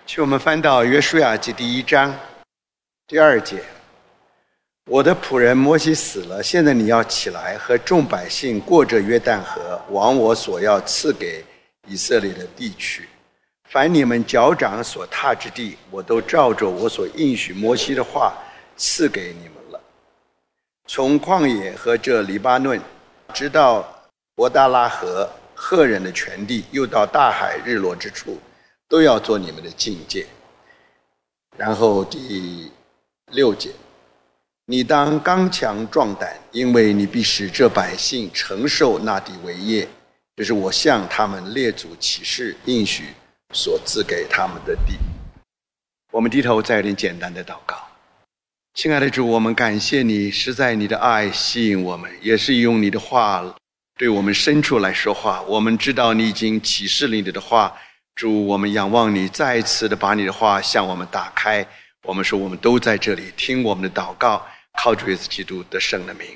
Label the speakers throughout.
Speaker 1: 请我们翻到约书亚记第1章第2节。我的仆人摩西死了，现在你要起来，和众百姓过着约旦河，往我所要赐给以色列的地去。凡你们脚掌所踏之地，我都照着我所应许摩西的话赐给你们了。从旷野和这黎巴嫩，直到伯大拉河赫人的全地，又到大海日落之处，都要做你们的境界。然后第6节，你当刚强壮胆，因为你必使这百姓承受那地为业，这是我向他们列祖起誓应许所赐给他们的地。我们低头再有点简单的祷告。亲爱的主，我们感谢你，实在你的爱吸引我们，也是用你的话对我们深处来说话。我们知道你已经启示了你的话，主，我们仰望你，再一次的把你的话向我们打开。我们说我们都在这里听我们的祷告，靠主耶稣基督得胜的名。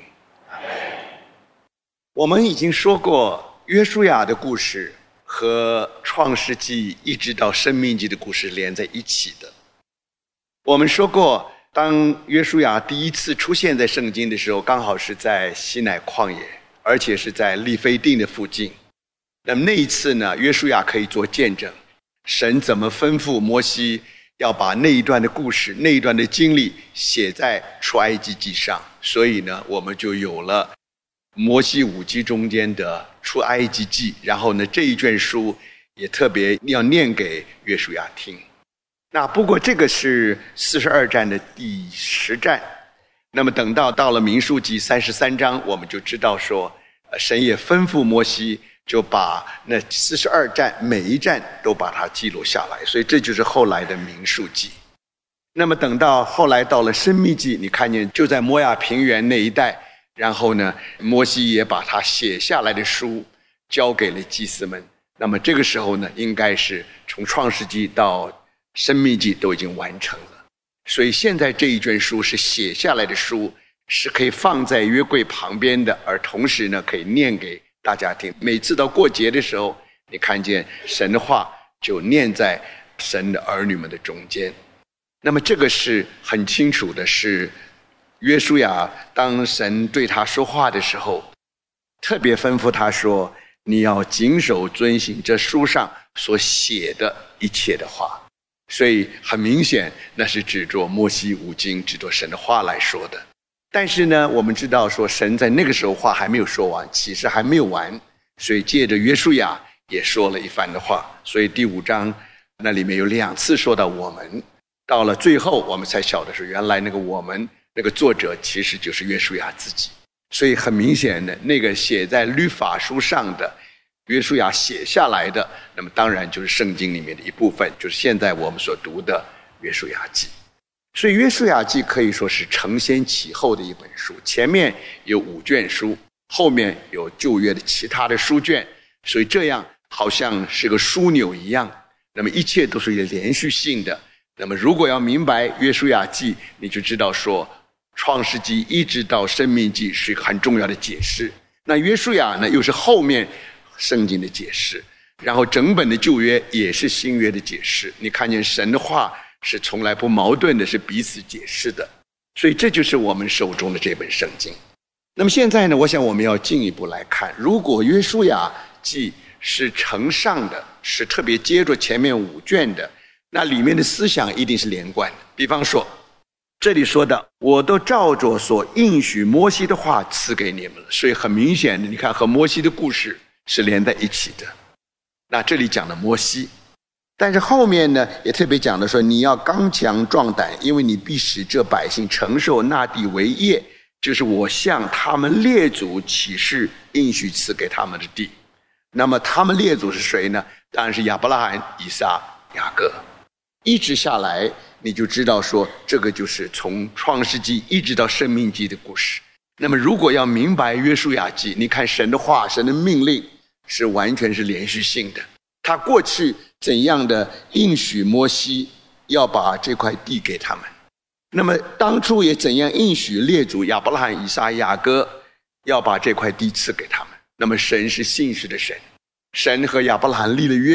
Speaker 1: 我们已经说过约书亚的故事和创世纪一直到申命记的故事连在一起的。我们说过，当约书亚第一次出现在圣经的时候，刚好是在西乃旷野，而且是在利非定的附近。那么那一次呢，约书亚可以做见证，神怎么吩咐摩西要把那一段的故事，那一段的经历写在出埃及记上。所以呢，我们就有了摩西5记中间的出埃及记，然后呢，这一卷书也特别要念给约书亚听。那不过这个是42战的第10战，那么等到了民数记33章，我们就知道说，神也吩咐摩西就把那42战每一战都把它记录下来，所以这就是后来的民数记。那么等到后来到了申命记，你看见就在摩亚平原那一带，然后呢，摩西也把他写下来的书交给了祭司们。那么这个时候呢，应该是从创世纪到申命记都已经完成了。所以现在这一卷书是写下来的书，是可以放在约柜旁边的，而同时呢，可以念给大家听。每次到过节的时候，你看见神的话就念在神的儿女们的中间。那么这个是很清楚的，是约书亚当神对他说话的时候，特别吩咐他说，你要谨守遵行这书上所写的一切的话。所以很明显，那是指着摩西5经，指着神的话来说的。但是呢，我们知道说神在那个时候话还没有说完，启示还没有完，所以借着约书亚也说了一番的话。所以第5章那里面有2次说到我们，到了最后我们才晓得说，原来那个我们那个作者其实就是约书亚自己。所以很明显的，那个写在律法书上的约书亚写下来的，那么当然就是圣经里面的一部分，就是现在我们所读的约书亚记。所以约书亚记可以说是承先启后的一本书，前面有5卷书，后面有旧约的其他的书卷，所以这样好像是个枢纽一样，那么一切都是一个连续性的。那么如果要明白约书亚记，你就知道说创世纪一直到申命记是一个很重要的解释，那约书亚呢又是后面圣经的解释，然后整本的旧约也是新约的解释。你看见神的话是从来不矛盾的，是彼此解释的。所以这就是我们手中的这本圣经。那么现在呢，我想我们要进一步来看，如果约书亚记是承上的，是特别接着前面5卷的，那里面的思想一定是连贯的。比方说这里说的，我都照着所应许摩西的话赐给你们了，所以很明显的，你看和摩西的故事是连在一起的。那这里讲的摩西，但是后面呢也特别讲的说，你要刚强壮胆，因为你必使这百姓承受那地为业，就是我向他们列祖起誓应许赐给他们的地。那么他们列祖是谁呢？当然是亚伯拉罕、以撒、雅各。一直下来你就知道说，这个就是从创世纪一直到申命记的故事。那么如果要明白约书亚记，你看神的话，神的命令是完全是连续性的。他过去怎样的应许摩西要把这块地给他们，那么当初也怎样应许列祖亚伯拉罕、以撒、雅各要把这块地赐给他们。那么神是信实的神，神和亚伯拉罕立了约，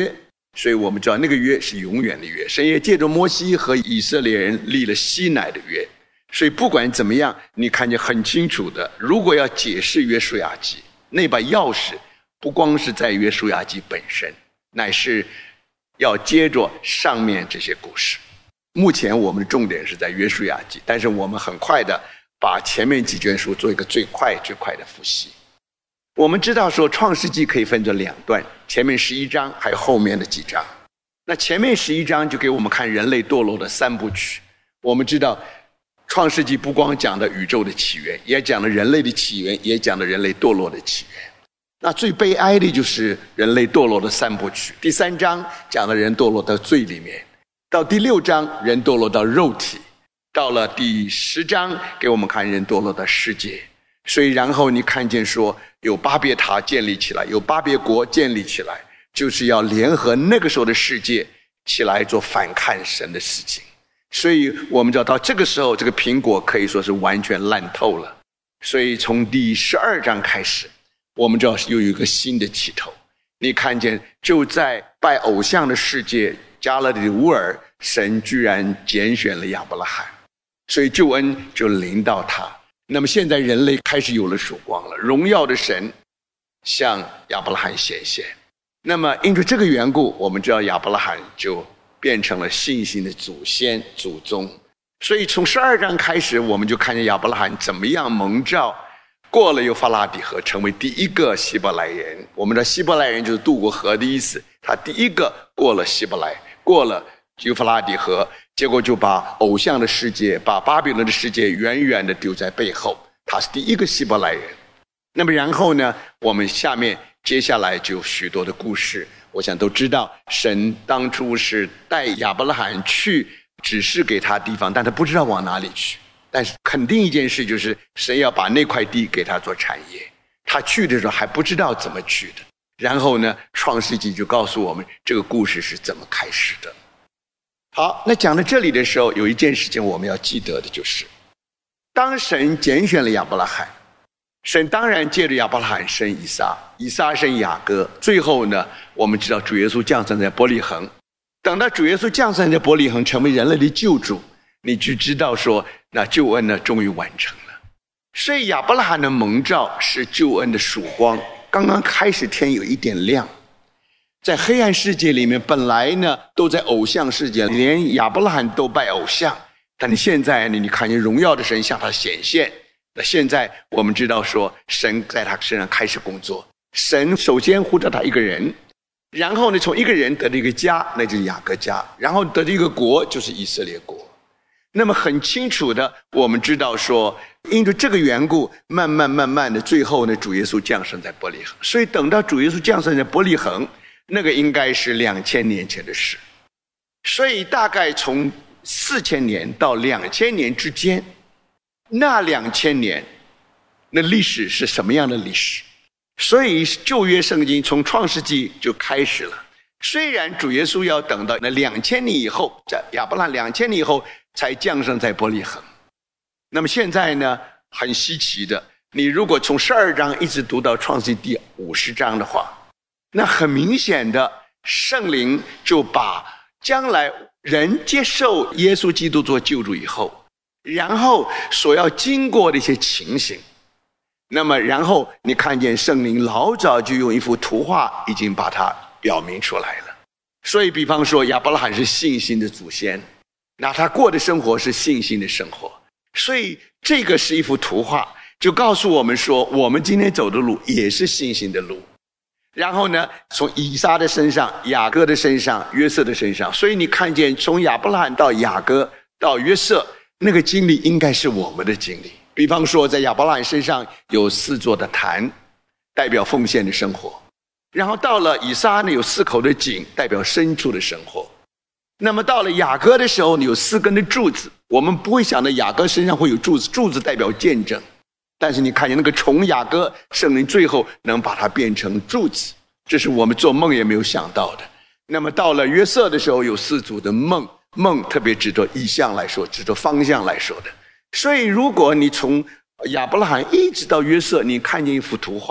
Speaker 1: 所以我们知道那个约是永远的约。神也借着摩西和以色列人立了西乃的约。所以不管怎么样，你看见很清楚的，如果要解释约书亚记，那把钥匙不光是在约书亚记本身，乃是要接着上面这些故事。目前我们的重点是在约书亚记，但是我们很快的把前面几卷书做一个最快的复习。我们知道说创世纪可以分作2段，前面11章还有后面的几章。那前面11章就给我们看人类堕落的3部曲。我们知道创世纪不光讲的宇宙的起源，也讲了人类的起源，也讲了人类堕落的起源。那最悲哀的就是人类堕落的3部曲。第3章讲了人堕落到罪里面，到第6章人堕落到肉体，到了第10章给我们看人堕落到世界。所以然后你看见说有巴别塔建立起来，有巴别国建立起来，就是要联合那个时候的世界起来做反抗神的事情。所以我们知道到这个时候，这个苹果可以说是完全烂透了。所以从第12章开始，我们知道又有一个新的起头。你看见就在拜偶像的世界加勒底乌尔，神居然拣选了亚伯拉罕，所以救恩就临到他。那么现在人类开始有了曙光了，荣耀的神向亚伯拉罕显现。那么因着这个缘故，我们知道亚伯拉罕就变成了信心的祖先祖宗。所以从12章开始，我们就看见亚伯拉罕怎么样蒙召，过了幼发拉底河，成为第一个希伯来人。我们的希伯来人就是渡过河的意思，他第一个过了希伯来，过了幼发拉底河，结果就把偶像的世界，把巴比伦的世界远远的丢在背后，他是第一个希伯来人。那么然后呢，我们接下来就有许多的故事，我想都知道，神当初是带亚伯拉罕去指示给他地方，但他不知道往哪里去。但是肯定一件事，就是神要把那块地给他做产业，他去的时候还不知道怎么去的。然后呢，创世纪就告诉我们这个故事是怎么开始的。好，那讲到这里的时候，有一件事情我们要记得的，就是当神拣选了亚伯拉罕，神当然借着亚伯拉罕生以撒，以撒生雅各，最后呢，我们知道主耶稣降生在伯利恒。等到主耶稣降生在伯利恒，成为人类的救主，你就知道说，那救恩呢终于完成了。所以亚伯拉罕的蒙召是救恩的曙光，刚刚开始天有一点亮。在黑暗世界里面，本来呢都在偶像世界，连亚伯拉罕都拜偶像，但你现在呢，你看见荣耀的神向他显现。那现在我们知道说，神在他身上开始工作。神首先呼召他一个人，然后呢从一个人得了一个家，那就是雅各家，然后得了一个国，就是以色列国。那么很清楚的，我们知道说，因着这个缘故，慢慢的，最后呢，主耶稣降生在伯利恒。所以等到主耶稣降生在伯利恒，那个应该是2000年前的事。所以大概从4000年到2000年之间，那2000年，那历史是什么样的历史？所以旧约圣经从创世纪就开始了。虽然主耶稣要等到那2000年以后，在亚伯拉罕2000年以后才降生在伯利恒。那么现在呢，很稀奇的，你如果从12章一直读到创世纪第50章的话，那很明显的，圣灵就把将来人接受耶稣基督做救主以后，然后所要经过的一些情形，那么然后你看见圣灵老早就用一幅图画已经把它表明出来了。所以比方说亚伯拉罕是信心的祖先，那他过的生活是信心的生活，所以这个是一幅图画，就告诉我们说，我们今天走的路也是信心的路。然后呢，从以撒的身上，雅各的身上，约瑟的身上，所以你看见从亚伯拉罕到雅各到约瑟，那个经历应该是我们的经历。比方说在亚伯拉罕身上有4座的坛，代表奉献的生活，然后到了以撒呢，有4口的井，代表牲畜的生活。那么到了雅各的时候呢，有4根的柱子，我们不会想到雅各身上会有柱子，柱子代表见证，但是你看见那个从雅各，圣灵最后能把它变成柱子，这是我们做梦也没有想到的。那么到了约瑟的时候，有4组的梦特别指着意象来说，指着方向来说的。所以如果你从亚伯拉罕一直到约瑟，你看见一幅图画，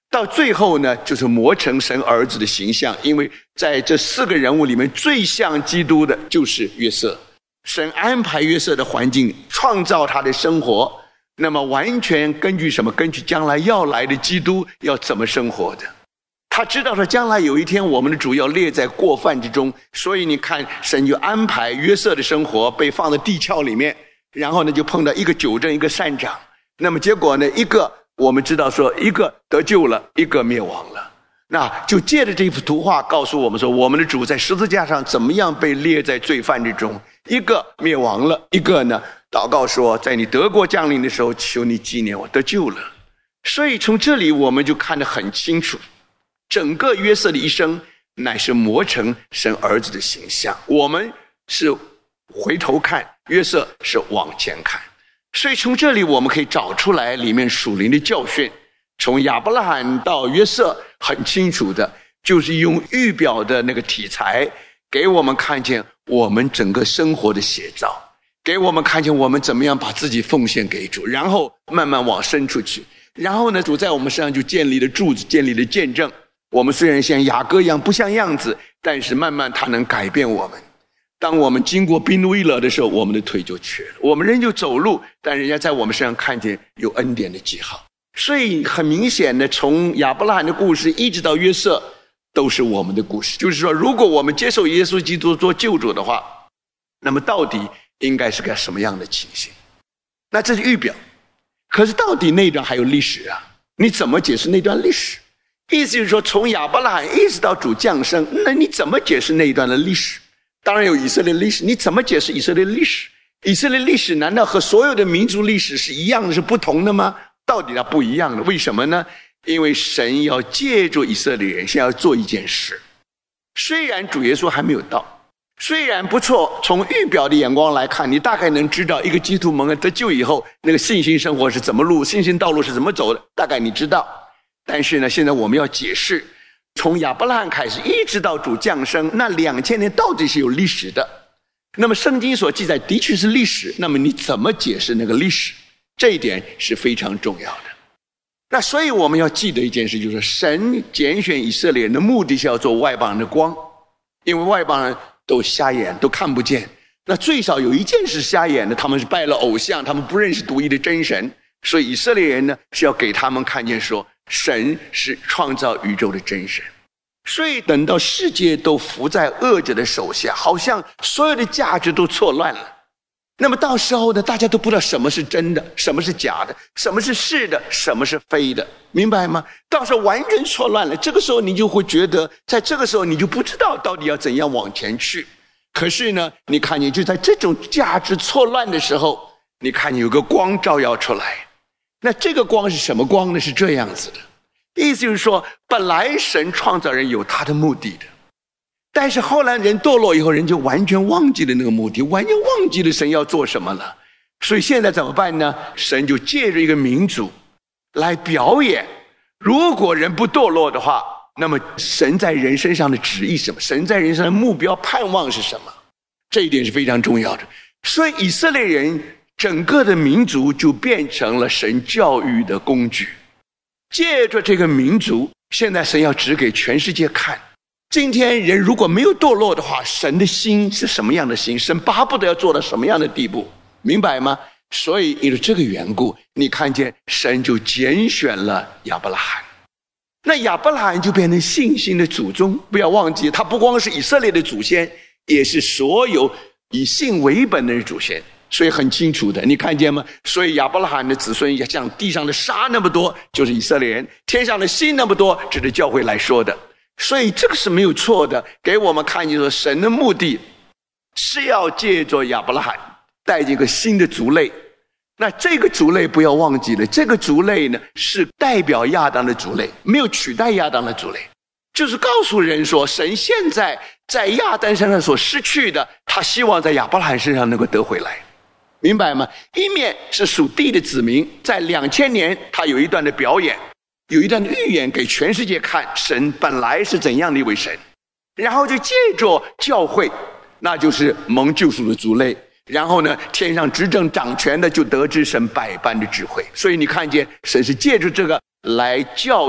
Speaker 1: 到最后呢，就是磨成神儿子的形象。因为在这4个人物里面，最像基督的就是约瑟。神安排约瑟的环境，创造他的生活，那么完全根据什么？根据将来要来的基督要怎么生活的。他知道说将来有一天我们的主要列在过犯之中，所以你看神就安排约瑟的生活被放在地壳里面，然后呢就碰到一个纠正一个善长，那么结果呢一个我们知道说一个得救了，一个灭亡了。那就借着这幅图画告诉我们说，我们的主在十字架上怎么样被列在罪犯之中，一个灭亡了，一个呢祷告说在你得国降临的时候，求你纪念我得救了。所以从这里我们就看得很清楚，整个约瑟的一生乃是磨成神儿子的形象。我们是回头看，约瑟是往前看。所以从这里我们可以找出来里面属灵的教训。从亚伯拉罕到约瑟，很清楚的就是用预表的那个题材给我们看见我们整个生活的写照，给我们看见我们怎么样把自己奉献给主，然后慢慢往深处去。然后呢，主在我们身上就建立了柱子，建立了见证。我们虽然像雅各一样不像样子，但是慢慢他能改变我们。当我们经过兵路一勒的时候，我们的腿就瘸了，我们仍旧走路，但人家在我们身上看见有恩典的记号。所以很明显的，从亚伯拉罕的故事一直到约瑟，都是我们的故事。就是说，如果我们接受耶稣基督做救主的话，那么到底应该是个什么样的情形？那这是预表。可是到底那段还有历史啊？你怎么解释那段历史？意思就是说，从亚伯拉罕一直到主降生，那你怎么解释那一段的历史？当然有以色列历史，你怎么解释以色列历史？以色列历史难道和所有的民族历史是一样的，是不同的吗？到底它不一样的，为什么呢？因为神要借助以色列人先要做一件事。虽然主耶稣还没有到，虽然不错，从预表的眼光来看，你大概能知道一个基督蒙恩得救以后，那个信心生活是怎么路，信心道路是怎么走的，大概你知道。但是呢，现在我们要解释，从亚伯拉罕开始一直到主降生，那2000年到底是有历史的。那么圣经所记载的确是历史，那么你怎么解释那个历史？这一点是非常重要的。那所以我们要记得一件事，就是神拣选以色列人的目的是要做外邦人的光，因为外邦人都瞎眼，都看不见。那最少有一件是瞎眼的，他们是拜了偶像，他们不认识独一的真神。所以以色列人呢，是要给他们看见说，神是创造宇宙的真神。所以等到世界都服在恶者的手下，好像所有的价值都错乱了，那么到时候呢，大家都不知道什么是真的，什么是假的，什么是是的，什么是非的，明白吗？到时候完全错乱了，这个时候你就会觉得，在这个时候你就不知道到底要怎样往前去。可是呢，你看见就在这种价值错乱的时候，你看见有个光照耀出来。那这个光是什么光呢？是这样子的，意思就是说，本来神创造人有他的目的的，但是后来人堕落以后，人就完全忘记了那个目的，完全忘记了神要做什么了。所以现在怎么办呢？神就借着一个民族来表演，如果人不堕落的话，那么神在人身上的旨意是什么？神在人身上的目标盼望是什么？这一点是非常重要的。所以以色列人整个的民族就变成了神教育的工具。借着这个民族，现在神要指给全世界看，今天人如果没有堕落的话，神的心是什么样的心？神巴不得要做到什么样的地步？明白吗？所以因为这个缘故，你看见神就拣选了亚伯拉罕。那亚伯拉罕就变成信心的祖宗。不要忘记，他不光是以色列的祖先，也是所有以信为本的祖先。所以很清楚的，你看见吗？所以亚伯拉罕的子孙也像地上的沙那么多，就是以色列人；天上的星那么多，这是教会来说的。所以这个是没有错的，给我们看见说神的目的是要借着亚伯拉罕带进一个新的族类。那这个族类不要忘记了，这个族类呢是代表亚当的族类，没有取代亚当的族类，就是告诉人说，神现在在亚当身上所失去的，他希望在亚伯拉罕身上能够得回来。明白吗？一面是属地的子民，在2000年他有一段的表演，有一段的预言给全世界看，神本来是怎样的一位神，然后就借着教会，那就是蒙救赎的族类，然后呢，天上执政掌权的就得知神百般的智慧。所以你看见神是借着这个来教育，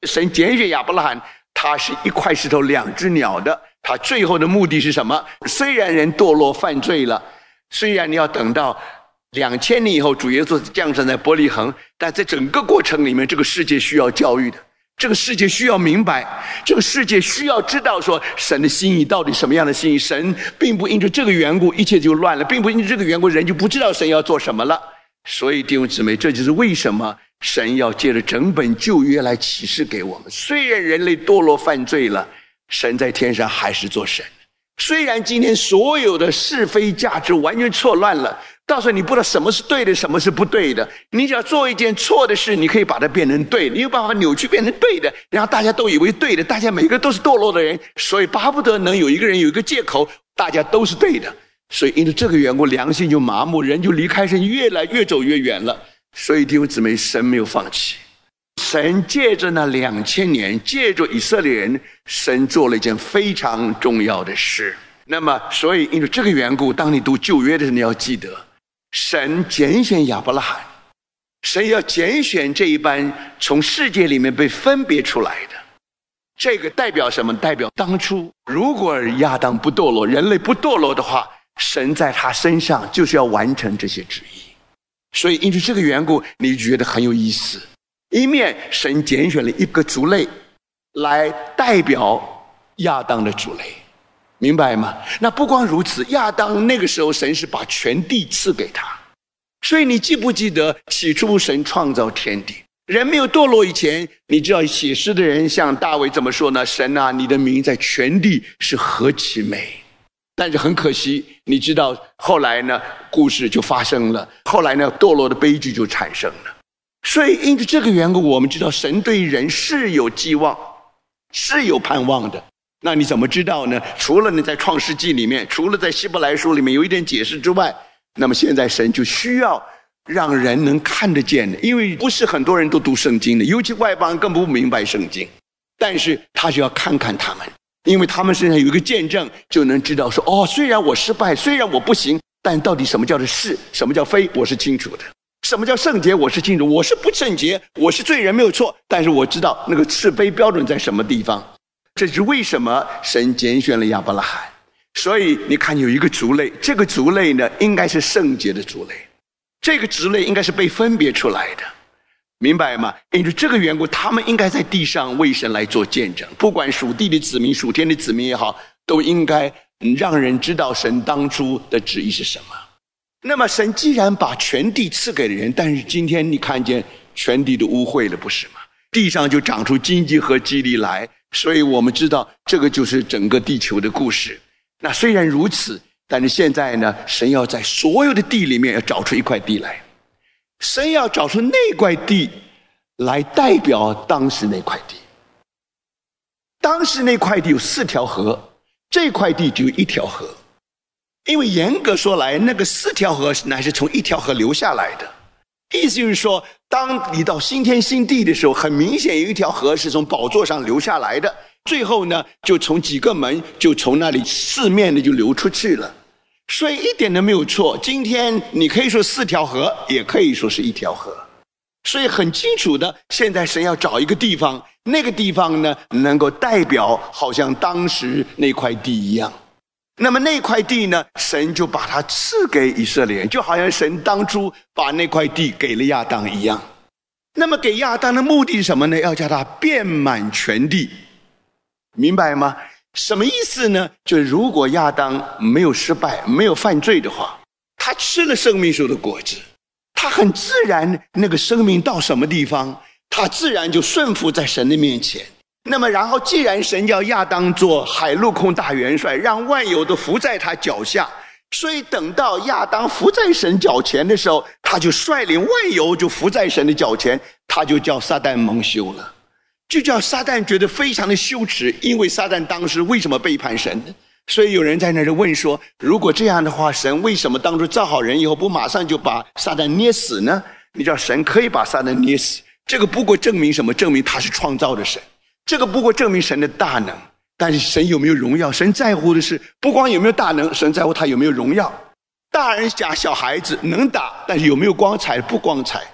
Speaker 1: 神拣选亚伯拉罕，他是一块石头两只鸟的，他最后的目的是什么？虽然人堕落犯罪了，虽然你要等到2000年以后主耶稣降生在伯利恒，但在整个过程里面，这个世界需要教育的，这个世界需要明白，这个世界需要知道说神的心意到底什么样的心意。神并不因着这个缘故一切就乱了，并不因着这个缘故人就不知道神要做什么了。所以弟兄姊妹，这就是为什么神要借着整本旧约来启示给我们。虽然人类堕落犯罪了，神在天上还是做神。虽然今天所有的是非价值完全错乱了，到时候你不知道什么是对的，什么是不对的，你只要做一件错的事，你可以把它变成对的，你有办法扭曲变成对的，然后大家都以为对的，大家每个都是堕落的人，所以巴不得能有一个人有一个借口，大家都是对的。所以因为这个缘故，良心就麻木，人就离开神越走越远了。所以弟兄姊妹，神没有放弃，神借着那2000年，借着以色列人，神做了一件非常重要的事。那么所以因为这个缘故，当你读旧约的时候，你要记得神拣选亚伯拉罕，神要拣选这一班从世界里面被分别出来的。这个代表什么？代表当初如果亚当不堕落，人类不堕落的话，神在他身上就是要完成这些旨意。所以因为这个缘故，你觉得很有意思。一面神拣选了一个族类来代表亚当的族类，明白吗？那不光如此，亚当那个时候神是把全地赐给他。所以你记不记得起初神创造天地，人没有堕落以前，你知道写诗的人像大卫怎么说呢？神啊，你的名在全地是何其美。但是很可惜，你知道后来呢，故事就发生了，后来呢，堕落的悲剧就产生了。所以因着这个缘故，我们知道神对人是有寄望，是有盼望的。那你怎么知道呢？除了你在创世纪里面，除了在希伯来书里面有一点解释之外，那么现在神就需要让人能看得见的，因为不是很多人都读圣经的，尤其外邦人更不明白圣经，但是他就要看看他们，因为他们身上有一个见证，就能知道说，哦，虽然我失败，虽然我不行，但到底什么叫做是，什么叫非，我是清楚的。什么叫圣洁，我是清楚，我是不圣洁，我是罪人没有错，但是我知道那个是非标准在什么地方。这是为什么神拣选了亚伯拉罕。所以你看有一个族类，这个族类呢应该是圣洁的族类，这个族类应该是被分别出来的，明白吗？因为这个缘故，他们应该在地上为神来做见证，不管属地的子民属天的子民也好，都应该让人知道神当初的旨意是什么。那么神既然把全地赐给了人，但是今天你看见全地都污秽了，不是吗？地上就长出荆棘和蒺藜来，所以我们知道这个就是整个地球的故事。那虽然如此，但是现在呢，神要在所有的地里面要找出一块地来，神要找出那块地来代表当时那块地。当时那块地有4条河，这块地只有1条河，因为严格说来，那个4条河乃是从1条河流下来的。意思就是说，当你到新天新地的时候，很明显有1条河是从宝座上流下来的，最后呢就从几个门就从那里四面的就流出去了，所以一点都没有错。今天你可以说4条河，也可以说是1条河，所以很清楚的，现在神要找一个地方，那个地方呢能够代表好像当时那块地一样。那么那块地呢，神就把它赐给以色列人，就好像神当初把那块地给了亚当一样。那么给亚当的目的是什么呢？要叫他遍满全地，明白吗？什么意思呢？就是如果亚当没有失败，没有犯罪的话，他吃了生命树的果子，他很自然那个生命到什么地方，他自然就顺服在神的面前。那么然后既然神叫亚当做海陆空大元帅，让万有都伏在他脚下，所以等到亚当伏在神脚前的时候，他就率领万有就伏在神的脚前，他就叫撒旦蒙羞了，就叫撒旦觉得非常的羞耻。因为撒旦当时为什么背叛神呢？所以有人在那里问说，如果这样的话，神为什么当初造好人以后不马上就把撒旦捏死呢？你知道神可以把撒旦捏死，这个不过证明什么？证明他是创造的神，这个不过证明神的大能。但是神有没有荣耀？神在乎的是不光有没有大能，神在乎他有没有荣耀。大人家小孩子能打，但是有没有光彩？不光彩。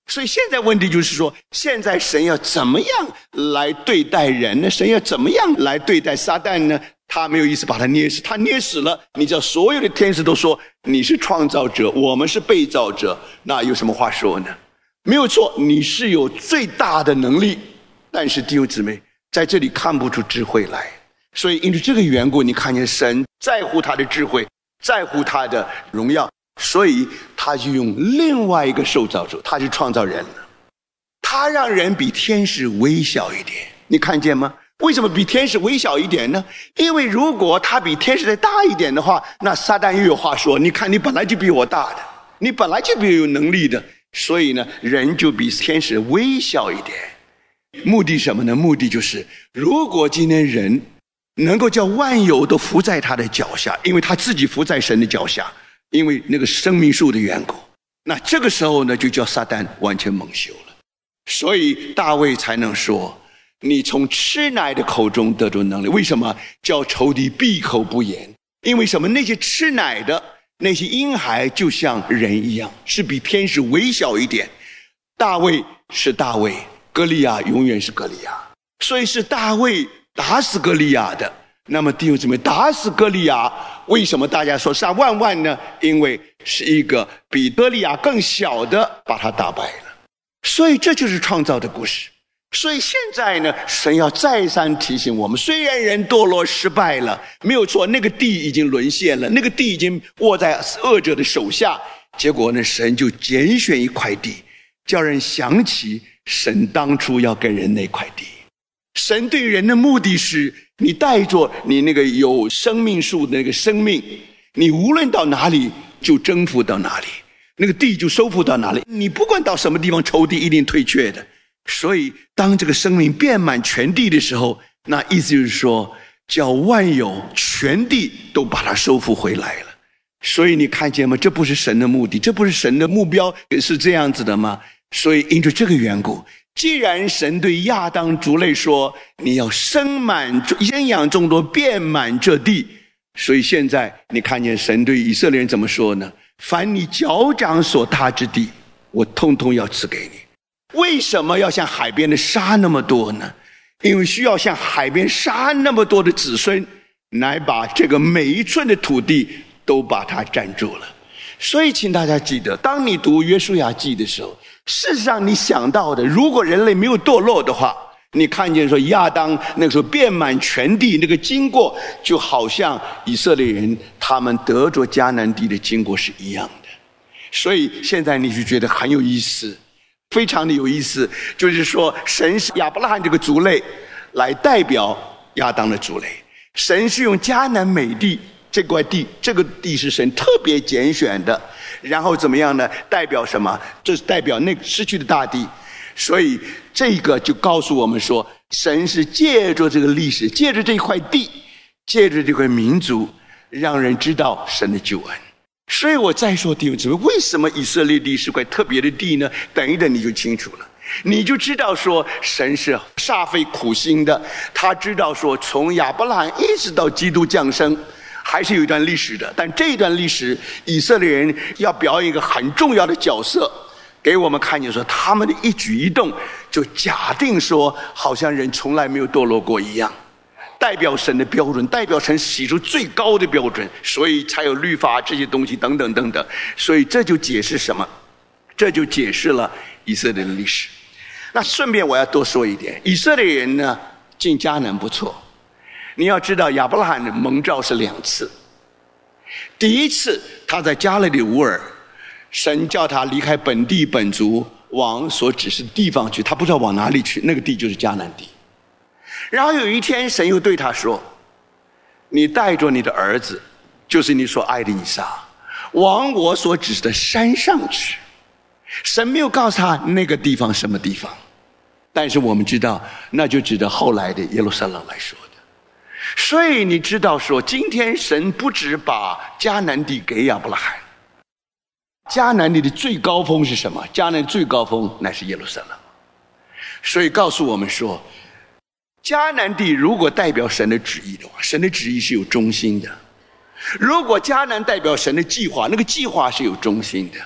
Speaker 1: 所以现在问题就是说，现在神要怎么样来对待人呢？神要怎么样来对待撒旦呢？他没有意思把他捏死，他捏死了，你知道所有的天使都说你是创造者，我们是被造者，那有什么话说呢？没有错，你是有最大的能力，但是弟兄姊妹在这里看不出智慧来。所以因为这个缘故，你看见神在乎他的智慧，在乎他的荣耀，所以他就用另外一个受造者，他是创造人，他让人比天使微小一点。你看见吗？为什么比天使微小一点呢？因为如果他比天使再大一点的话，那撒旦又有话说，你看你本来就比我大的，你本来就比我有能力的，所以呢人就比天使微小一点。目的什么呢？目的就是如果今天人能够叫万有都伏在他的脚下，因为他自己伏在神的脚下，因为那个生命树的缘故，那这个时候呢就叫撒旦完全蒙羞了。所以大卫才能说，你从吃奶的口中得着能力。为什么叫仇敌闭口不言？因为什么？那些吃奶的那些婴孩就像人一样，是比天使微小一点。大卫是大卫，歌利亚永远是歌利亚，所以是大卫打死歌利亚的。那么弟兄姊妹，打死歌利亚，为什么大家说杀万万呢？因为是一个比歌利亚更小的把他打败了。所以这就是创造的故事。所以现在呢，神要再三提醒我们，虽然人堕落失败了，没有错，那个地已经沦陷了，那个地已经握在恶者的手下，结果呢，神就拣选一块地，叫人想起神当初要给人那块地。神对人的目的是，你带着你那个有生命树的那个生命，你无论到哪里就征服到哪里，那个地就收复到哪里，你不管到什么地方，仇敌一定退却的。所以当这个生命遍满全地的时候，那意思就是说，叫万有全地都把它收复回来了。所以你看见吗？这不是神的目的，这不是神的目标，是这样子的吗？所以因着这个缘故，既然神对亚当族类说，你要生养众多，遍满这地，所以现在你看见神对以色列人怎么说呢？凡你脚掌所踏之地，我通通要赐给你。为什么要像海边的沙那么多呢？因为需要像海边沙那么多的子孙来把这个每一寸的土地都把它占住了。所以请大家记得，当你读约书亚记的时候，事实上你想到的，如果人类没有堕落的话，你看见说亚当那个时候遍满全地，那个经过就好像以色列人他们得着迦南地的经过是一样的。所以现在你就觉得很有意思，非常的有意思，就是说神是亚伯拉罕这个族类来代表亚当的族类，神是用迦南美地这块地，这个地是神特别拣选的，然后怎么样呢？代表什么？这是代表那个失去的大地。所以这个就告诉我们说，神是借着这个历史，借着这块地，借着这块民族，让人知道神的救恩。所以我再说弟兄姊妹，为什么以色列地是块特别的地呢？等一等你就清楚了，你就知道说神是煞费苦心的。他知道说从亚伯拉罕一直到基督降生，还是有一段历史的，但这一段历史以色列人要表演一个很重要的角色，给我们看见说他们的一举一动就假定说好像人从来没有堕落过一样，代表神的标准，代表神洗出最高的标准，所以才有律法这些东西等等等等。所以这就解释什么？这就解释了以色列的历史。那顺便我要多说一点，以色列人呢进迦南不错，你要知道亚伯拉罕的蒙召是2次。第一次他在加勒底乌尔，神叫他离开本地本族，往所指示的地方去，他不知道往哪里去，那个地就是迦南地。然后有一天神又对他说，你带着你的儿子，就是你所爱的以撒，往我所指示的山上去。神没有告诉他那个地方什么地方，但是我们知道那就指着后来的耶路撒冷来说的。所以你知道说，今天神不只把迦南地给亚伯拉罕，迦南地的最高峰是什么？迦南最高峰乃是耶路撒冷。所以告诉我们说，迦南地如果代表神的旨意的话，神的旨意是有中心的；如果迦南代表神的计划，那个计划是有中心的。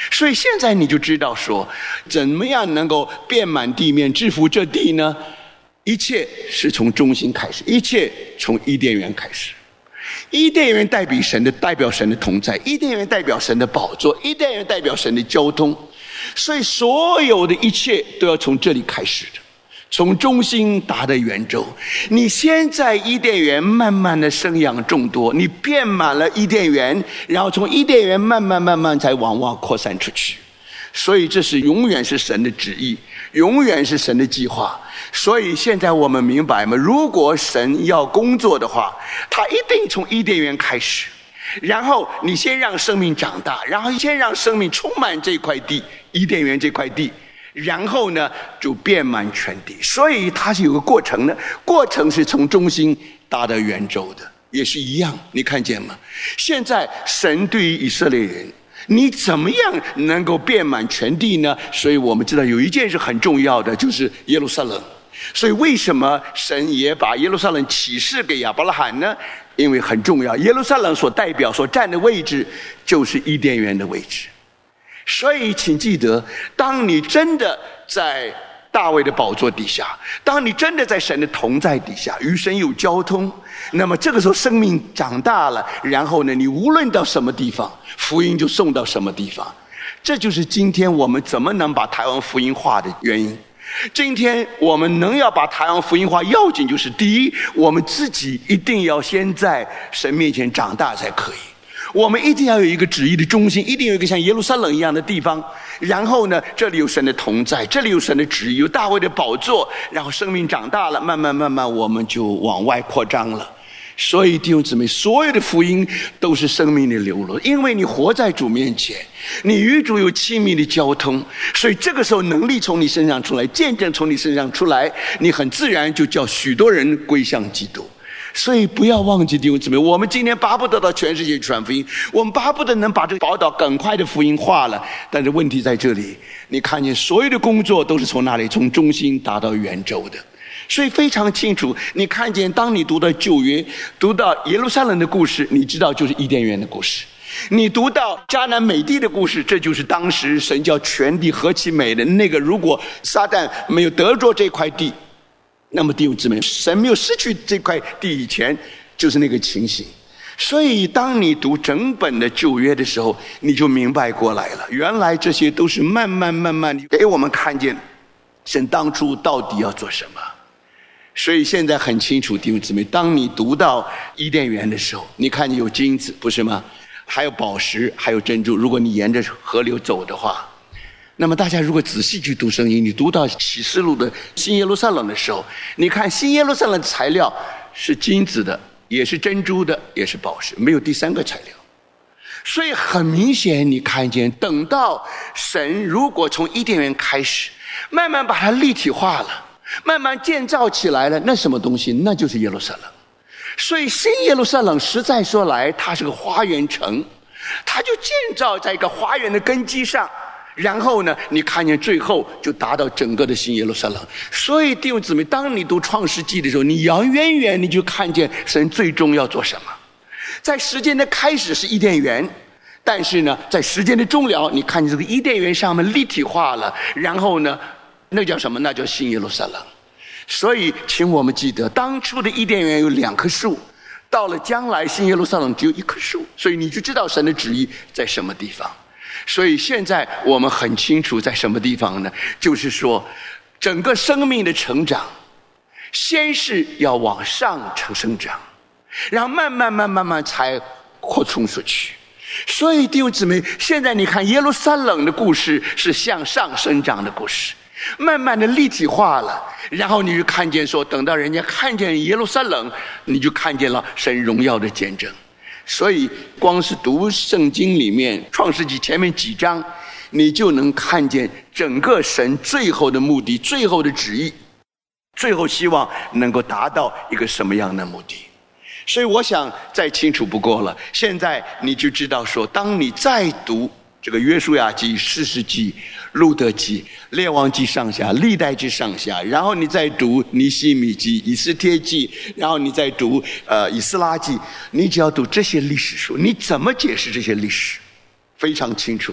Speaker 1: 所以现在你就知道说，怎么样能够遍满地面，制服这地呢？一切是从中心开始，一切从伊甸园开始。伊甸园代表神的同在，伊甸园代表神的宝座，伊甸园代表神的交通。所以所有的一切都要从这里开始的，从中心达到圆周。你先在伊甸园慢慢的生养众多，你遍满了伊甸园，然后从伊甸园慢慢才往外扩散出去。所以这是永远是神的旨意，永远是神的计划。所以现在我们明白吗？如果神要工作的话，他一定从伊甸园开始，然后你先让生命长大，然后先让生命充满这块地，伊甸园这块地，然后呢就遍满全地。所以它是有个过程的，过程是从中心达到圆周的，也是一样。你看见吗？现在神对于以色列人，你怎么样能够遍满全地呢？所以我们知道有一件事很重要的，就是耶路撒冷。所以为什么神也把耶路撒冷启示给亚伯拉罕呢？因为很重要，耶路撒冷所代表所站的位置就是伊甸园的位置。所以请记得，当你真的在大卫的宝座底下，当你真的在神的同在底下，与神有交通，那么这个时候生命长大了，然后呢，你无论到什么地方，福音就送到什么地方。这就是今天我们怎么能把台湾福音化的原因。今天我们能要把台湾福音化，要紧就是第一，我们自己一定要先在神面前长大才可以。我们一定要有一个旨意的中心，一定有一个像耶路撒冷一样的地方，然后呢，这里有神的同在，这里有神的旨意，有大卫的宝座，然后生命长大了，慢慢我们就往外扩张了。所以弟兄姊妹，所有的福音都是生命的流露，因为你活在主面前，你与主有亲密的交通，所以这个时候能力从你身上出来，见证从你身上出来，你很自然就叫许多人归向基督。所以不要忘记弟兄姊妹，我们今天巴不得到全世界传福音，我们巴不得能把这个宝岛赶快的福音化了。但是问题在这里，你看见所有的工作都是从哪里？从中心达到圆周的。所以非常清楚，你看见当你读到旧约，读到耶路撒冷的故事，你知道就是伊甸园的故事。你读到迦南美地的故事，这就是当时神叫全地何其美的那个。如果撒旦没有得着这块地，那么弟兄姊妹，神没有失去这块地以前，就是那个情形。所以当你读整本的旧约的时候，你就明白过来了，原来这些都是慢慢给我们看见神当初到底要做什么。所以现在很清楚，弟兄姊妹，当你读到伊甸园的时候，你看见有金子，不是吗？还有宝石，还有珍珠。如果你沿着河流走的话，那么大家如果仔细去读圣经，你读到启示录的新耶路撒冷的时候，你看新耶路撒冷的材料是金子的，也是珍珠的，也是宝石，没有第三个材料。所以很明显，你看见等到神如果从伊甸园开始慢慢把它立体化了，慢慢建造起来了，那什么东西？那就是耶路撒冷。所以新耶路撒冷实在说来，它是个花园城，它就建造在一个花园的根基上，然后呢，你看见最后就达到整个的新耶路撒冷。所以弟兄姊妹，当你读创世纪的时候，你远远你就看见神最终要做什么。在时间的开始是伊甸园，但是呢，在时间的终了，你看见这个伊甸园上面立体化了，然后呢，那叫什么？那叫新耶路撒冷。所以请我们记得，当初的伊甸园有2棵树，到了将来新耶路撒冷只有1棵树，所以你就知道神的旨意在什么地方。所以现在我们很清楚在什么地方呢？就是说整个生命的成长先是要往上生长，然后慢慢才扩充出去。所以弟兄姊妹，现在你看耶路撒冷的故事是向上生长的故事，慢慢的立体化了，然后你就看见说，等到人家看见耶路撒冷，你就看见了神荣耀的见证。所以光是读圣经里面创世纪前面几章，你就能看见整个神最后的目的，最后的旨意，最后希望能够达到一个什么样的目的。所以我想再清楚不过了，现在你就知道说，当你再读这个约书亚记、士师记、路得记、列王记上下、历代记上下，然后你再读尼希米记、以斯帖记，然后你再读以斯拉记，你只要读这些历史书，你怎么解释这些历史？非常清楚的。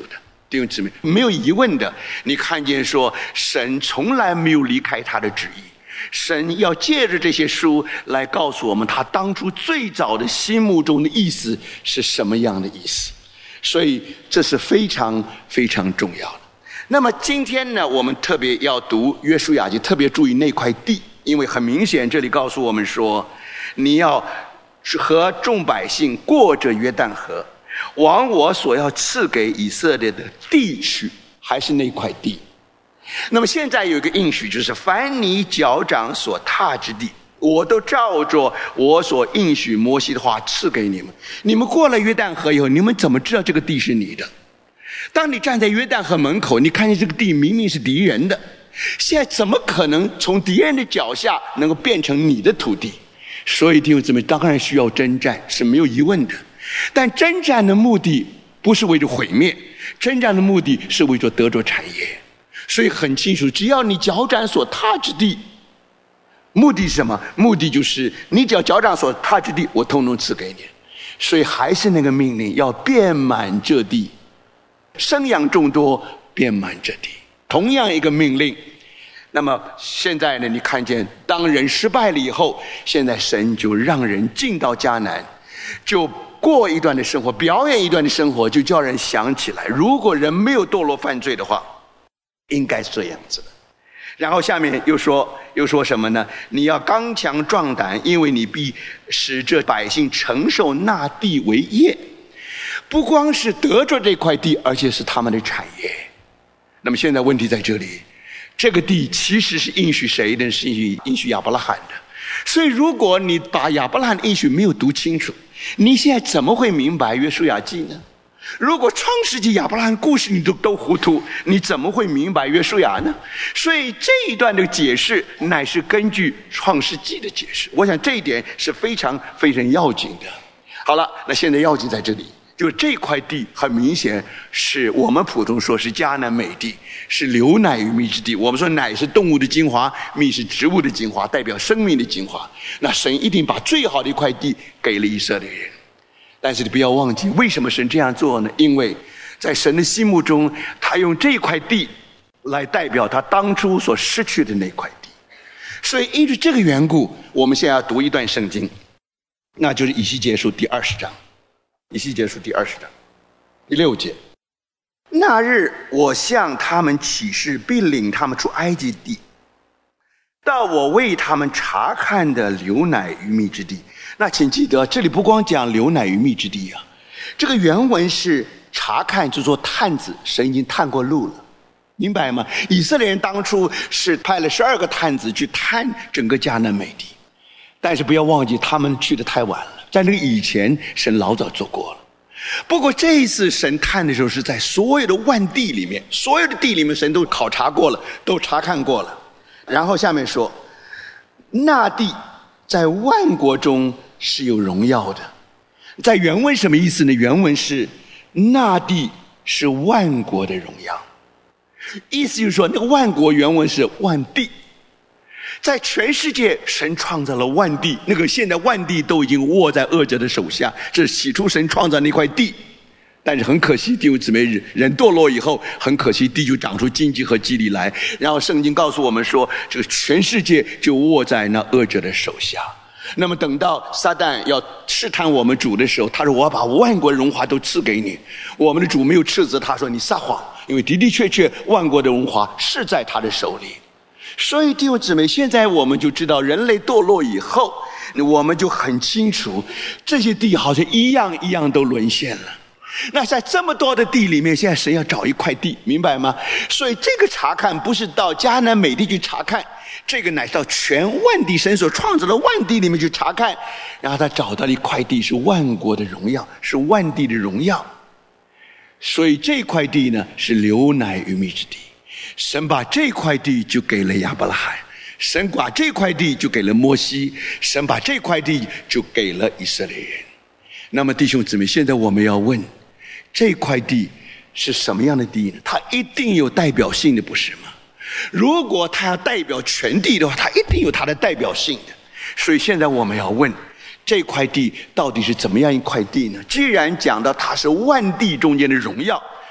Speaker 1: 弟兄姊妹，没有疑问的，你看见说神从来没有离开他的旨意，神要借着这些书来告诉我们他当初最早的心目中的意思是什么样的意思，所以这是非常非常重要的。那么今天呢，我们特别要读约书亚记，特别注意那块地，因为很明显这里告诉我们说，你要和众百姓过着约旦河，往我所要赐给以色列的地去，还是那块地。那么现在有一个应许，就是凡你脚掌所踏之地，我都照着我所应许摩西的话赐给你们。你们过了约旦河以后，你们怎么知道这个地是你的？当你站在约旦河门口，你看见这个地明明是敌人的，现在怎么可能从敌人的脚下能够变成你的土地？所以弟兄姊妹，当然需要征战，是没有疑问的。但征战的目的不是为了毁灭，征战的目的是为了得着产业。所以很清楚，只要你脚掌所踏之地，目的是什么？目的就是你只要脚掌所踏之地，我统统赐给你。所以还是那个命令，要遍满这地，生养众多，遍满这地。同样一个命令。那么现在呢，你看见当人失败了以后，现在神就让人进到迦南，就过一段的生活，表演一段的生活，就叫人想起来，如果人没有堕落犯罪的话，应该是这样子的。然后下面又说什么呢？你要刚强壮胆，因为你必使这百姓承受那地为业，不光是得着这块地，而且是他们的产业。那么现在问题在这里，这个地其实是应许谁的？是应许亚伯拉罕的。所以如果你把亚伯拉罕的应许没有读清楚，你现在怎么会明白约书亚记呢？如果创世纪亚伯拉罕故事你都糊涂，你怎么会明白约书亚呢？所以这一段的解释乃是根据创世纪的解释，我想这一点是非常非常要紧的。好了，那现在要紧在这里，就这块地很明显是我们普通说是迦南美地，是流奶与蜜之地。我们说奶是动物的精华，蜜是植物的精华，代表生命的精华。那神一定把最好的一块地给了以色列人。但是你不要忘记，为什么神这样做呢？因为在神的心目中，他用这块地来代表他当初所失去的那块地。所以因为这个缘故，我们现在要读一段圣经，那就是以西结书第20章。以西结书第20章第6节，那日我向他们起誓，必领他们出埃及地，到我为他们查看的流奶与蜜之地。那请记得，这里不光讲流奶与蜜之地啊，这个原文是查看，就说探子，神已经探过路了，明白吗？以色列人当初是派了12个探子去探整个迦南美地，但是不要忘记，他们去得太晚了，在那个以前神老早做过了。不过这一次神探的时候，是在所有的万地里面，所有的地里面神都考察过了，都查看过了。然后下面说，那地在万国中是有荣耀的。在原文什么意思呢？原文是那地是万国的荣耀，意思就是说那个万国原文是万地。在全世界神创造了万地，那个现在万地都已经握在恶者的手下，这是起初神创造那块地。但是很可惜，弟兄姊妹，人堕落以后，很可惜地就长出荆棘和蒺藜来。然后圣经告诉我们说，这个全世界就握在那恶者的手下。那么等到撒旦要试探我们主的时候，他说我要把万国的荣华都赐给你。我们的主没有斥责他说你撒谎，因为的的确确万国的荣华是在他的手里。所以弟兄姊妹，现在我们就知道，人类堕落以后，我们就很清楚，这些地好像一样一样都沦陷了。那在这么多的地里面，现在神要找一块地，明白吗？所以这个查看不是到迦南美地去查看，这个乃是到全万地，神所创造的万地里面去查看，然后他找到了一块地，是万国的荣耀，是万地的荣耀。所以这块地呢，是流奶与蜜之地。神把这块地就给了亚伯拉罕，神把这块地就给了摩西，神把这块地就给了以色列人。那么弟兄姊妹，现在我们要问，这块地是什么样的地呢？它一定有代表性的，不是吗？如果它要代表全地的话，它一定有它的代表性的。所以现在我们要问，这块地到底是怎么样一块地呢？既然讲到它是万地中间的荣耀，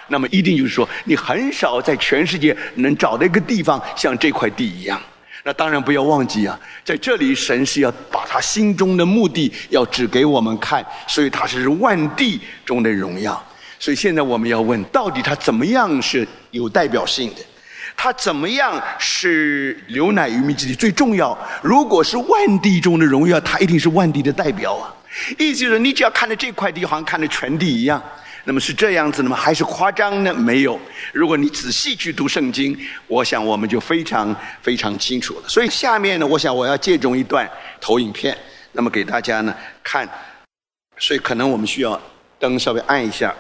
Speaker 1: 那么一定就是说，你很少在全世界能找到一个地方像这块地一样。那当然不要忘记啊，在这里神是要把他心中的目的要指给我们看，所以他是万地中的荣耀。所以现在我们要问，到底他怎么样是有代表性的？他怎么样是流奶与蜜之地最重要？如果是万地中的荣耀，他一定是万地的代表啊！意思就是你只要看着这块地，好像看着全地一样。那么是这样子的吗？还是夸张呢？没有。如果你仔细去读圣经，我想我们就非常非常清楚了。所以下面呢，我想我要借重一段投影片，那么给大家呢看。所以可能我们需要灯稍微暗一下。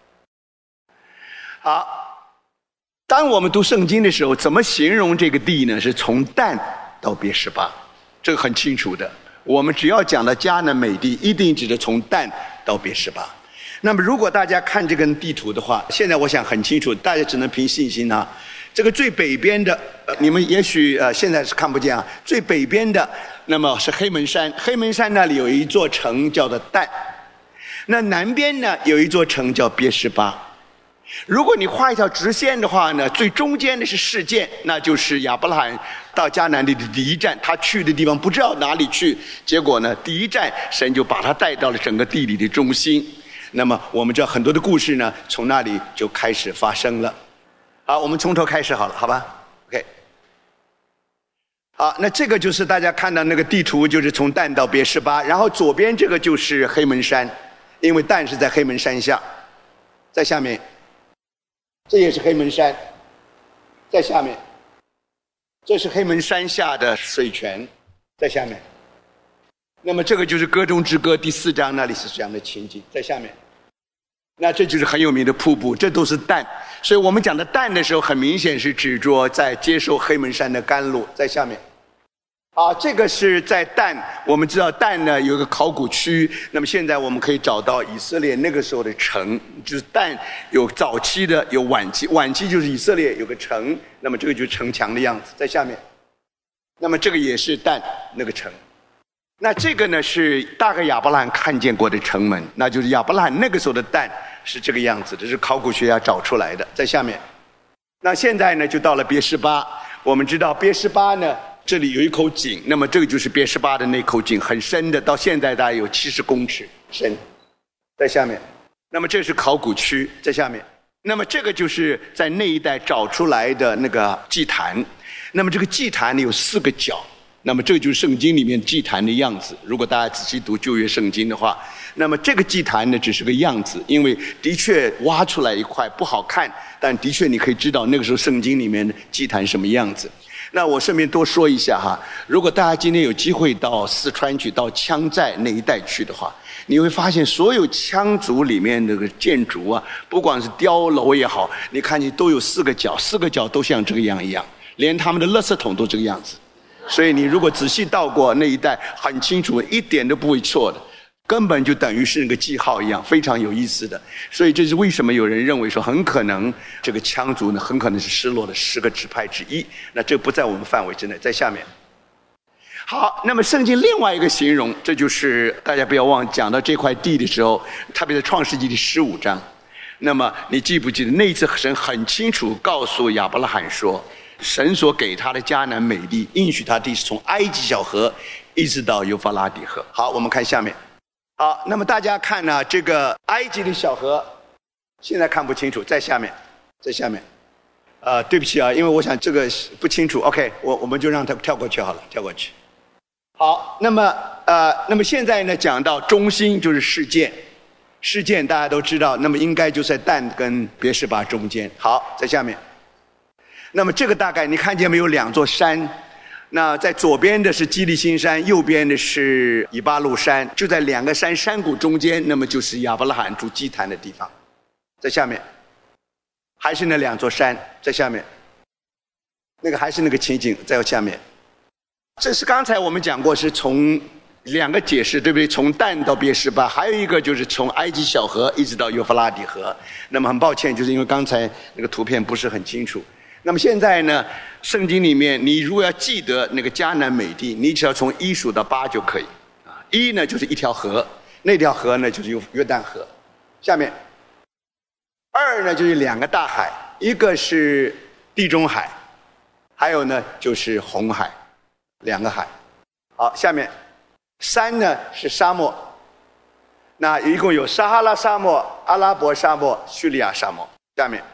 Speaker 1: 好，当我们读圣经的时候，怎么形容这个地呢？是从但到别是巴，这个很清楚的。我们只要讲到迦南美地，一定指的从但到别是巴。那么如果大家看这个地图的话，现在我想很清楚，大家只能凭信心啊。这个最北边的，你们也许现在是看不见啊。最北边的，那么是黑门山，黑门山那里有一座城叫做但。那南边呢有一座城叫别是巴。如果你画一条直线的话呢，最中间的是事件，那就是亚伯拉罕到迦南地的第一站，他去的地方不知道哪里去，结果呢第一站神就把他带到了整个地理的中心。那么我们知道很多的故事呢从那里就开始发生了。好，我们从头开始好了，好吧 OK。 好，那这个就是大家看到那个地图，就是从但到别是巴，然后左边这个就是黑门山，因为但是在黑门山下。在下面这也是黑门山，在下面这是黑门山下的水泉，在下面。那么这个就是歌中之歌第4章那里是这样的情景，在下面。那这就是很有名的瀑布，这都是但。所以我们讲的但的时候，很明显是指着在接受黑门山的甘露，在下面。啊，这个是在但，我们知道但呢有一个考古区，那么现在我们可以找到以色列那个时候的城，就是但有早期的，有晚期，晚期就是以色列有个城，那么这个就是城墙的样子，在下面。那么这个也是但那个城。那这个呢是大概亚伯拉罕看见过的城门，那就是亚伯拉罕那个时候的但是这个样子，这是考古学家找出来的，在下面。那现在呢就到了别是巴，我们知道别是巴呢这里有一口井，那么这个就是别是巴的那口井，很深的，到现在大概有70公尺深，在下面。那么这是考古区，在下面。那么这个就是在那一带找出来的那个祭坛，那么这个祭坛呢有4个角，那么这就是圣经里面祭坛的样子。如果大家仔细读旧约圣经的话，那么这个祭坛呢只是个样子，因为的确挖出来一块不好看，但的确你可以知道那个时候圣经里面的祭坛什么样子。那我顺便多说一下哈，如果大家今天有机会到四川去，到羌寨那一带去的话，你会发现所有羌族里面那个建筑啊，不管是碉楼也好，你看见都有4个角，4个角都像这个样一样，连他们的垃圾桶都这个样子。所以你如果仔细到过那一带，很清楚，一点都不会错的，根本就等于是那个记号一样，非常有意思的。所以这是为什么有人认为说很可能这个羌族呢，很可能是失落的10个支派之一。那这不在我们范围之内，在下面。好，那么圣经另外一个形容，这就是大家不要忘，讲到这块地的时候，特别是创世纪第15章。那么你记不记得那一次神很清楚告诉亚伯拉罕说，神所给他的迦南美地，应许他地是从埃及小河一直到幼发拉底河。好，我们看下面。好，那么大家看呢，这个埃及的小河现在看不清楚，在下面，在下面。对不起啊，因为我想这个不清楚。OK， 我们就让它跳过去好了，跳过去。好，那么现在呢，讲到中心就是事件，事件大家都知道，那么应该就在但跟别是巴中间。好，在下面。那么这个大概你看见没有2座山？那在左边的是基利心山，右边的是以巴路山，就在2个山谷中间，那么就是亚伯拉罕筑祭坛的地方，在下面。还是那2座山，在下面。那个还是那个情景，在下面。这是刚才我们讲过，是从2个解释，对不对？从但到别是巴，还有一个就是从埃及小河一直到幼发拉底河。那么很抱歉，就是因为刚才那个图片不是很清楚。那么现在呢，圣经里面你如果要记得那个迦南美地，你只要从1数到8就可以。1呢就是一条河，那条河呢就是约旦河。下面二呢就是两个大海，一个是地中海，还有呢就是红海，两个海。好，下面三呢是沙漠，那一共有撒哈拉沙漠、阿拉伯沙漠、叙利亚沙漠。下面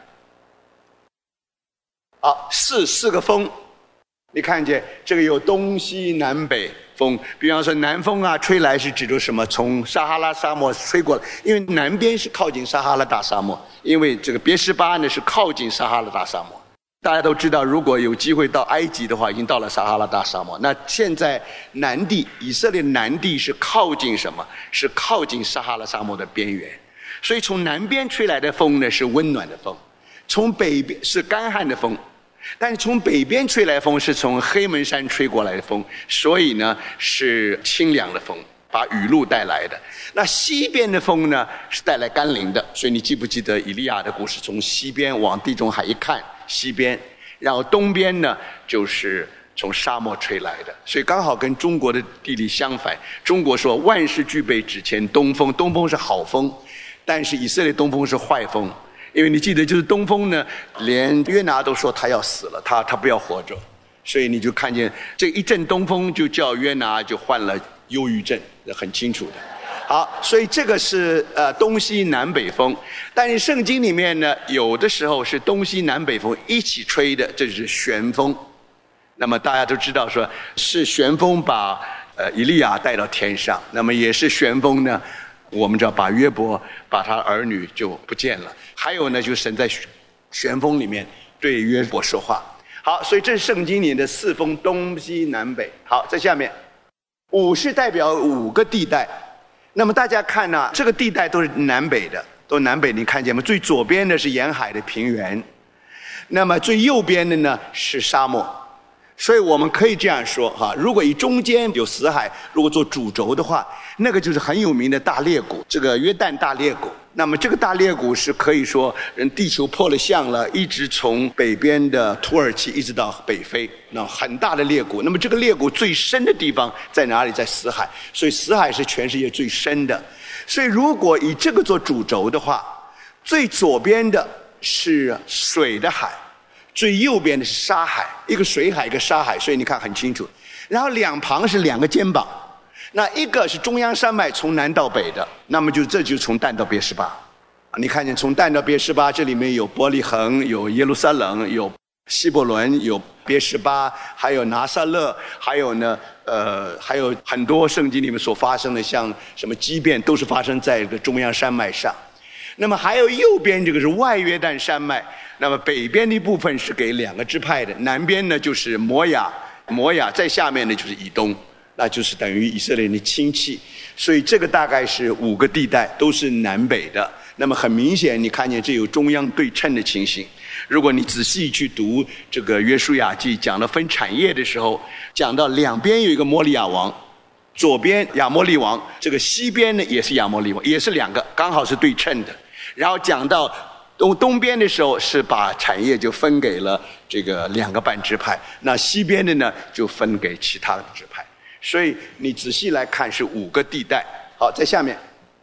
Speaker 1: 好，四个风，你看见这个有东西南北风，比方说南风啊吹来是指着什么？从撒哈拉沙漠吹过来，因为南边是靠近撒哈拉大沙漠，因为这个别什巴呢是靠近撒哈拉大沙漠。大家都知道，如果有机会到埃及的话，已经到了撒哈拉大沙漠。那现在南地，以色列南地是靠近什么？是靠近撒哈拉沙漠的边缘。所以从南边吹来的风呢是温暖的风，从北边是干旱的风。但是从北边吹来的风是从黑门山吹过来的风，所以呢是清凉的风，把雨露带来的。那西边的风呢是带来甘霖的，所以你记不记得以利亚的故事？从西边往地中海一看，西边，然后东边呢就是从沙漠吹来的，所以刚好跟中国的地理相反。中国说万事俱备，只欠东风，东风是好风，但是以色列东风是坏风。因为你记得，就是东风呢，连约拿都说他要死了，他不要活着，所以你就看见这一阵东风就叫约拿就患了忧郁症，很清楚的。好，所以这个是东西南北风，但是圣经里面呢，有的时候是东西南北风一起吹的，这就是旋风。那么大家都知道说，是旋风把以利亚带到天上，那么也是旋风呢。我们知道把约伯把他儿女就不见了，还有呢就是神在旋风里面对约伯说话。好，所以这是圣经里的四风，东西南北。好，在下面五是代表5个地带，那么大家看呢，这个地带都是南北的，都是南北，你看见吗？最左边的是沿海的平原，那么最右边的呢是沙漠。所以我们可以这样说哈，如果以中间有死海，如果做主轴的话，那个就是很有名的大裂谷，这个约旦大裂谷。那么这个大裂谷是可以说地球破了相了，一直从北边的土耳其一直到北非，那很大的裂谷。那么这个裂谷最深的地方在哪里？在死海，所以死海是全世界最深的。所以如果以这个做主轴的话，最左边的是水的海，最右边的是沙海，一个水海一个沙海，所以你看很清楚。然后两旁是2个肩膀，那一个是中央山脉从南到北的，那么这就是从但到别是巴。你看见从但到别是巴，这里面有伯利恒，有耶路撒冷，有希伯伦，有别是巴，还有拿撒勒，还有呢还有很多圣经里面所发生的像什么畸变，都是发生在这个中央山脉上。那么还有右边这个是外约旦山脉，那么北边的一部分是给2个支派的，南边呢就是摩亚，在下面呢就是以东，那就是等于以色列人的亲戚。所以这个大概是5个地带，都是南北的。那么很明显，你看见这有中央对称的情形。如果你仔细去读这个约书亚记，讲到分产业的时候，讲到两边有一个摩利亚王，左边亚摩利王，这个西边呢也是亚摩利王，也是2个，刚好是对称的。然后讲到东边的时候，是把产业就分给了这个2个半支派，那西边的呢就分给其他的支派。所以你仔细来看是5个地带。好，在下面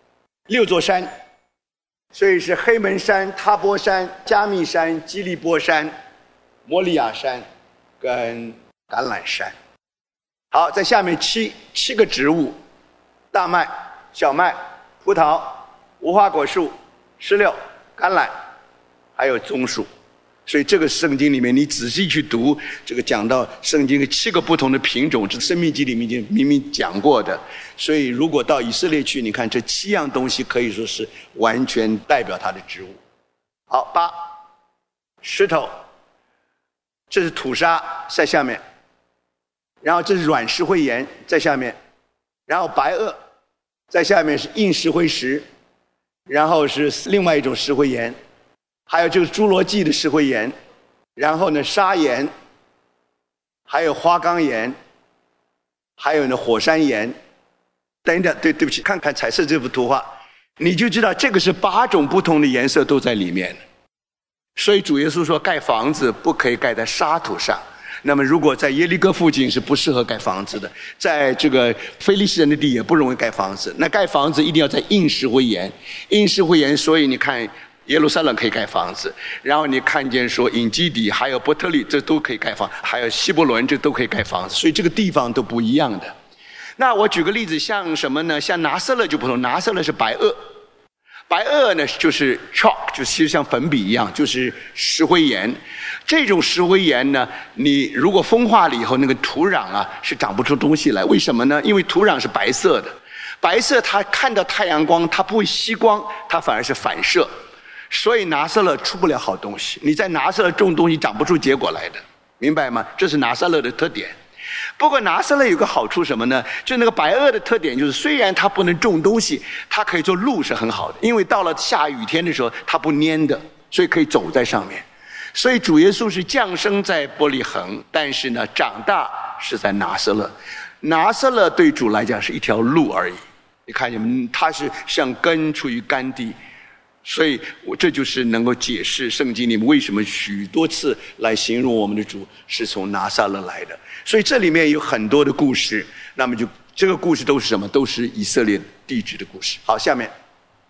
Speaker 1: 6座山，所以是黑门山、他波山、加密山、基利波山、摩利亚山跟橄榄山。好，在下面7个植物：大麦、小麦、葡萄、无花果树、石榴、橄榄，还有棕树。所以这个圣经里面你仔细去读，这个讲到圣经的7个不同的品种，这申命记里面已经明明讲过的。所以如果到以色列去，你看这7样东西可以说是完全代表它的植物。好，8石头，这是土沙在下面，然后这是软石灰岩在下面，然后白垩在下面是硬石灰石，然后是另外一种石灰岩，还有就是侏罗纪的石灰岩，然后呢砂岩，还有花岗岩，还有呢火山岩。等等，对不起，看看彩色这幅图画，你就知道这个是8种不同的颜色都在里面。所以主耶稣说盖房子不可以盖在沙土上，那么如果在耶利哥附近是不适合盖房子的，在这个非利士人的地也不容易盖房子，那盖房子一定要在硬石灰岩，硬石灰岩。所以你看耶路撒冷可以盖房子，然后你看见说隐基底还有伯特利，这都可以盖房，还有希伯伦，这都可以盖房子，所以这个地方都不一样的。那我举个例子，像什么呢？像拿撒勒就不同，拿撒勒是白垩，白垩呢就是 chalk， 就其实像粉笔一样，就是石灰岩。这种石灰岩呢，你如果风化了以后，那个土壤啊是长不出东西来。为什么呢？因为土壤是白色的，白色它看到太阳光，它不会吸光，它反而是反射，所以拿撒勒出不了好东西。你在拿撒勒种东西长不出结果来的，明白吗？这是拿撒勒的特点。不过拿撒勒有个好处什么呢？就那个白垩的特点就是，虽然它不能种东西，它可以做路是很好的，因为到了下雨天的时候它不粘的，所以可以走在上面。所以主耶稣是降生在伯利恒，但是呢长大是在拿撒勒。拿撒勒对主来讲是一条路而已，你看见没？它是像根出于干地，所以这就是能够解释圣经里面为什么许多次来形容我们的主是从拿撒勒来的。所以这里面有很多的故事，那么就这个故事都是什么？都是以色列地质的故事。好，下面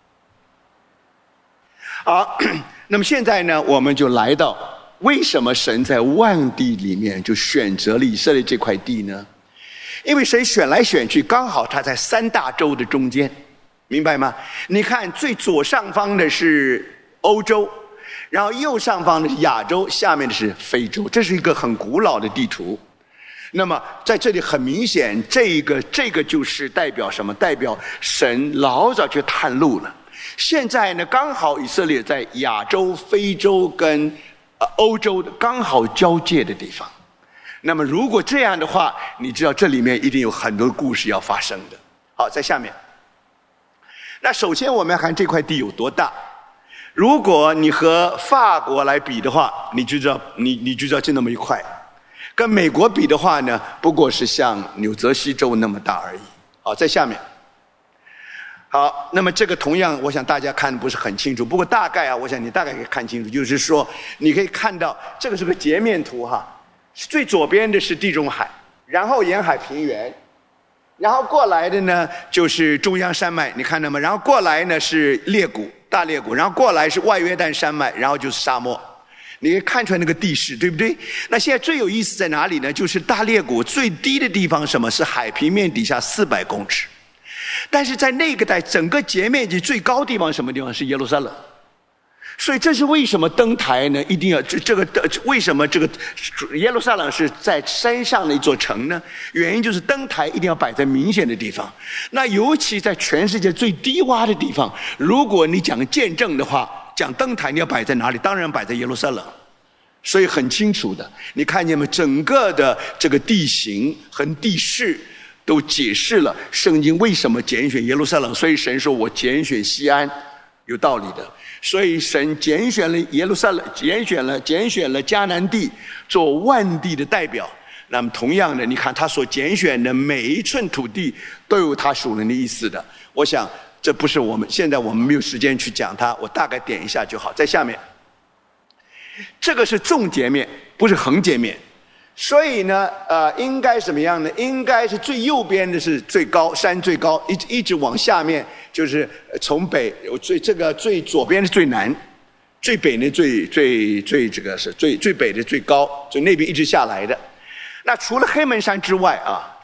Speaker 1: 好，那么现在呢，我们就来到为什么神在万地里面就选择了以色列这块地呢？因为神选来选去，刚好他在三大洲的中间，明白吗？你看最左上方的是欧洲，然后右上方的是亚洲，下面的是非洲，这是一个很古老的地图。那么在这里很明显，这个就是代表什么？代表神老早就探路了。现在呢，刚好以色列在亚洲、非洲跟欧洲的刚好交界的地方。那么如果这样的话，你知道这里面一定有很多故事要发生的。好，在下面。那首先我们要看这块地有多大。如果你和法国来比的话，你就知道就那么一块。跟美国比的话呢，不过是像纽泽西州那么大而已。好，在下面。好，那么这个同样我想大家看不是很清楚，不过大概我想你大概可以看清楚，就是说你可以看到这个是个截面图哈，最左边的是地中海，然后沿海平原，然后过来的呢就是中央山脉，你看到吗？然后过来呢是裂谷，大裂谷，然后过来是外约旦山脉，然后就是沙漠。你可以看出来那个地势，对不对？那现在最有意思在哪里呢？就是大裂谷最低的地方，什么是海平面底下400公尺，但是在那个带整个截面积最高地方什么地方？是耶路撒冷。所以这是为什么登台呢？一定要为什么这个耶路撒冷是在山上的一座城呢？原因就是登台一定要摆在明显的地方。那尤其在全世界最低洼的地方，如果你讲见证的话，讲登台你要摆在哪里？当然摆在耶路撒冷。所以很清楚的，你看见没？整个的这个地形和地势都解释了圣经为什么拣选耶路撒冷。所以神说我拣选西安，有道理的。所以神拣选了耶路撒冷，拣选了迦南地做万地的代表。那么同样的，你看他所拣选的每一寸土地都有他属灵的意思的。我想这不是现在我们没有时间去讲它，我大概点一下就好。在下面，这个是纵截面，不是横截面。所以呢，应该什么样呢？应该是最右边的是最高，山最高，一直往下面，就是从北最左边是最南，最北呢这个是最北的最高，所以那边一直下来的。那除了黑门山之外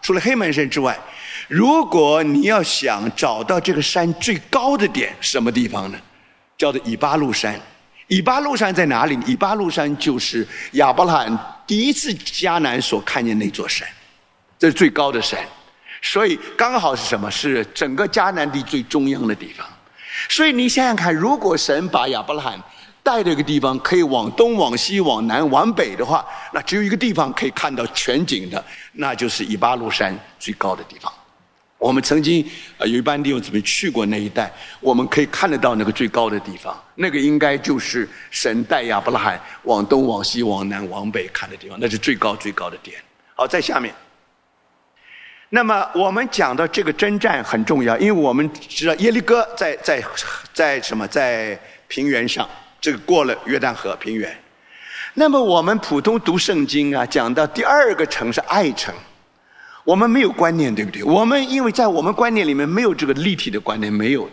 Speaker 1: 如果你要想找到这个山最高的点，什么地方呢？叫做以巴路山。以巴路山在哪里？以巴路山就是亚伯拉罕第一次迦南所看见那座山，这是最高的山。所以刚好是什么？是整个迦南地最中央的地方。所以你想想看，如果神把亚伯拉罕带到一个地方，可以往东、往西、往南、往北的话，那只有一个地方可以看到全景的，那就是以巴路山最高的地方。我们曾经有一班弟兄姊妹去过那一带，我们可以看得到那个最高的地方，那个应该就是神带亚伯拉罕往东、往西、往南、往北看的地方，那是最高的点。好，在下面。那么我们讲到这个征战很重要，因为我们知道耶利哥在什么？在平原上，这个过了约旦河平原。那么我们普通读圣经讲到第二个城是爱城。我们没有观念，对不对？我们因为在我们观念里面没有这个立体的观念，没有的。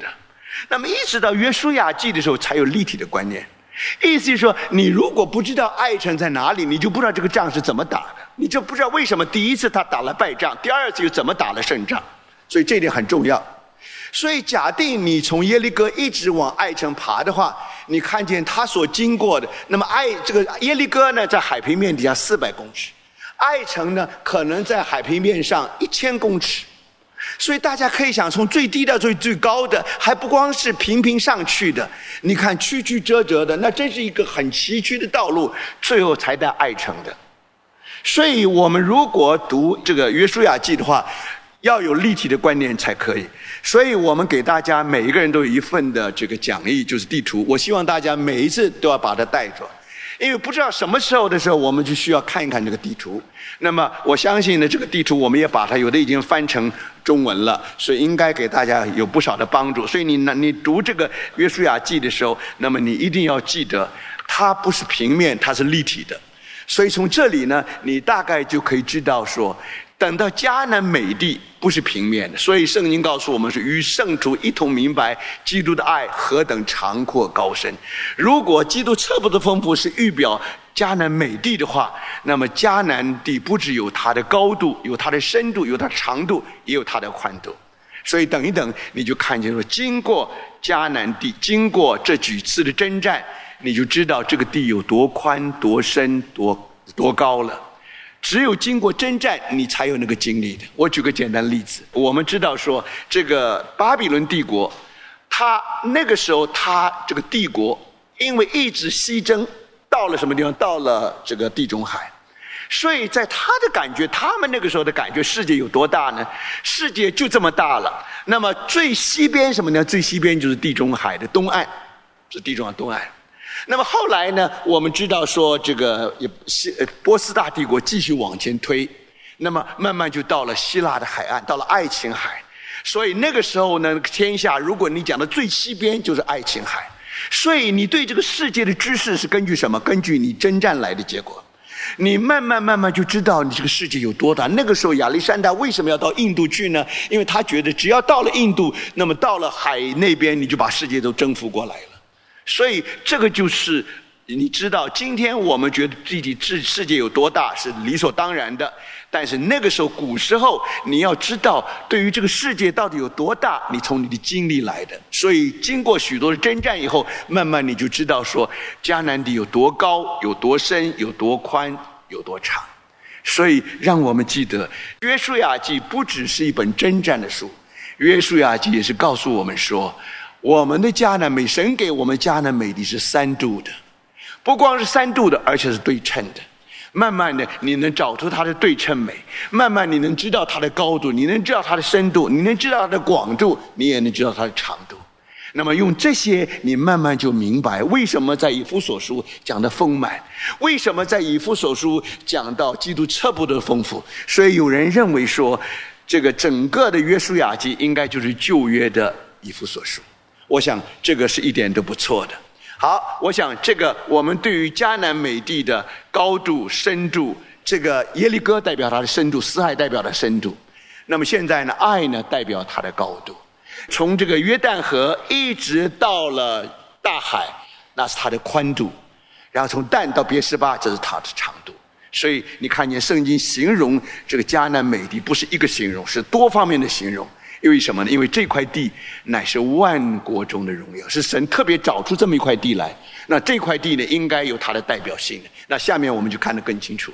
Speaker 1: 那么一直到约书亚记的时候才有立体的观念。意思就是说，你如果不知道爱城在哪里，你就不知道这个仗是怎么打的，你就不知道为什么第一次他打了败仗，第二次又怎么打了胜仗。所以这点很重要。所以假定你从耶利哥一直往爱城爬的话，你看见他所经过的，那么这个耶利哥呢，在海平面底下400公尺，爱城呢可能在海平面上1000公尺。所以大家可以想，从最低到最高的，还不光是平平上去的，你看曲曲折折的，那真是一个很崎岖的道路，最后才到爱城的。所以我们如果读这个约书亚记的话，要有立体的观念才可以。所以我们给大家每一个人都有一份的这个讲义，就是地图。我希望大家每一次都要把它带着，因为不知道什么时候的时候，我们就需要看一看这个地图。那么我相信呢，这个地图我们也把它有的已经翻成中文了，所以应该给大家有不少的帮助。所以你读这个约书亚记的时候，那么你一定要记得，它不是平面，它是立体的。所以从这里呢，你大概就可以知道说，等到迦南美地不是平面的。所以圣经告诉我们是与圣徒一同明白基督的爱何等长阔高深。如果基督彻不的丰富是预表迦南美地的话，那么迦南地不只有它的高度，有它的深度，有它的长度，也有它的宽度。所以等一等，你就看见说，经过迦南地，经过这几次的征战，你就知道这个地有多宽多深多高了。只有经过征战，你才有那个经历的。我举个简单的例子，我们知道说，这个巴比伦帝国，它那个时候它这个帝国因为一直西征，到了什么地方？到了这个地中海。所以在他的感觉，他们那个时候的感觉，世界有多大呢？世界就这么大了。那么最西边什么呢？最西边就是地中海的东岸，是地中海东岸。那么后来呢，我们知道说，这个波斯大帝国继续往前推，那么慢慢就到了希腊的海岸，到了爱琴海。所以那个时候呢，天下如果你讲的最西边就是爱琴海。所以你对这个世界的知识是根据什么？根据你征战来的结果。你慢慢就知道你这个世界有多大。那个时候亚历山大为什么要到印度去呢？因为他觉得只要到了印度，那么到了海那边，你就把世界都征服过来了。所以这个就是你知道，今天我们觉得世界有多大是理所当然的，但是那个时候古时候，你要知道对于这个世界到底有多大，你从你的经历来的。所以经过许多的征战以后，慢慢你就知道说，迦南地有多高，有多深，有多宽，有多长。所以让我们记得，约书亚记不只是一本征战的书，约书亚记也是告诉我们说，我们的迦南美，神给我们迦南美地是3度的，不光是3度的，而且是对称的。慢慢的你能找出它的对称美，慢慢你能知道它的高度，你能知道它的深度，你能知道它的广度，你也能知道它的长度。那么用这些，你慢慢就明白为什么在以弗所书讲的丰满，为什么在以弗所书讲到基督彻不的丰富。所以有人认为说，这个整个的约书亚记应该就是旧约的以弗所书。我想这个是一点都不错的。好，我想这个我们对于迦南美地的高度深度，这个耶利哥代表它的深度，死海代表的深度。那么现在呢，爱呢代表它的高度。从这个约旦河一直到了大海，那是它的宽度。然后从但到别是巴，这是它的长度。所以你看见圣经形容这个迦南美地不是一个形容，是多方面的形容。因为什么呢？因为这块地乃是万国中的荣耀，是神特别找出这么一块地来。那这块地呢，应该有它的代表性的。那下面我们就看得更清楚了。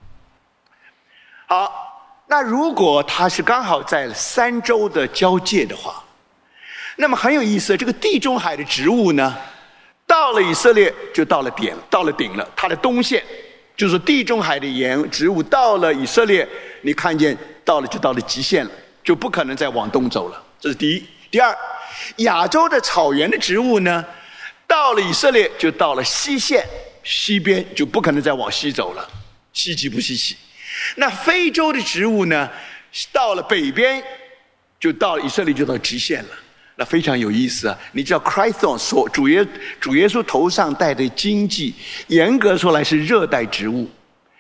Speaker 1: 好，那如果它是刚好在3洲的交界的话，那么很有意思，这个地中海的植物呢，到了以色列就到了顶了。它的东线就是地中海的植物到了以色列，你看见到了极限了。就不可能再往东走了，这是第一。第二，亚洲的草原的植物呢，到了以色列就到了西线，西边就不可能再往西走了，稀奇不稀奇？那非洲的植物呢，到了北边就到了以色列，就到极限了。那非常有意思啊！你知道 Christ 主耶稣头上戴的荆棘，严格说来是热带植物。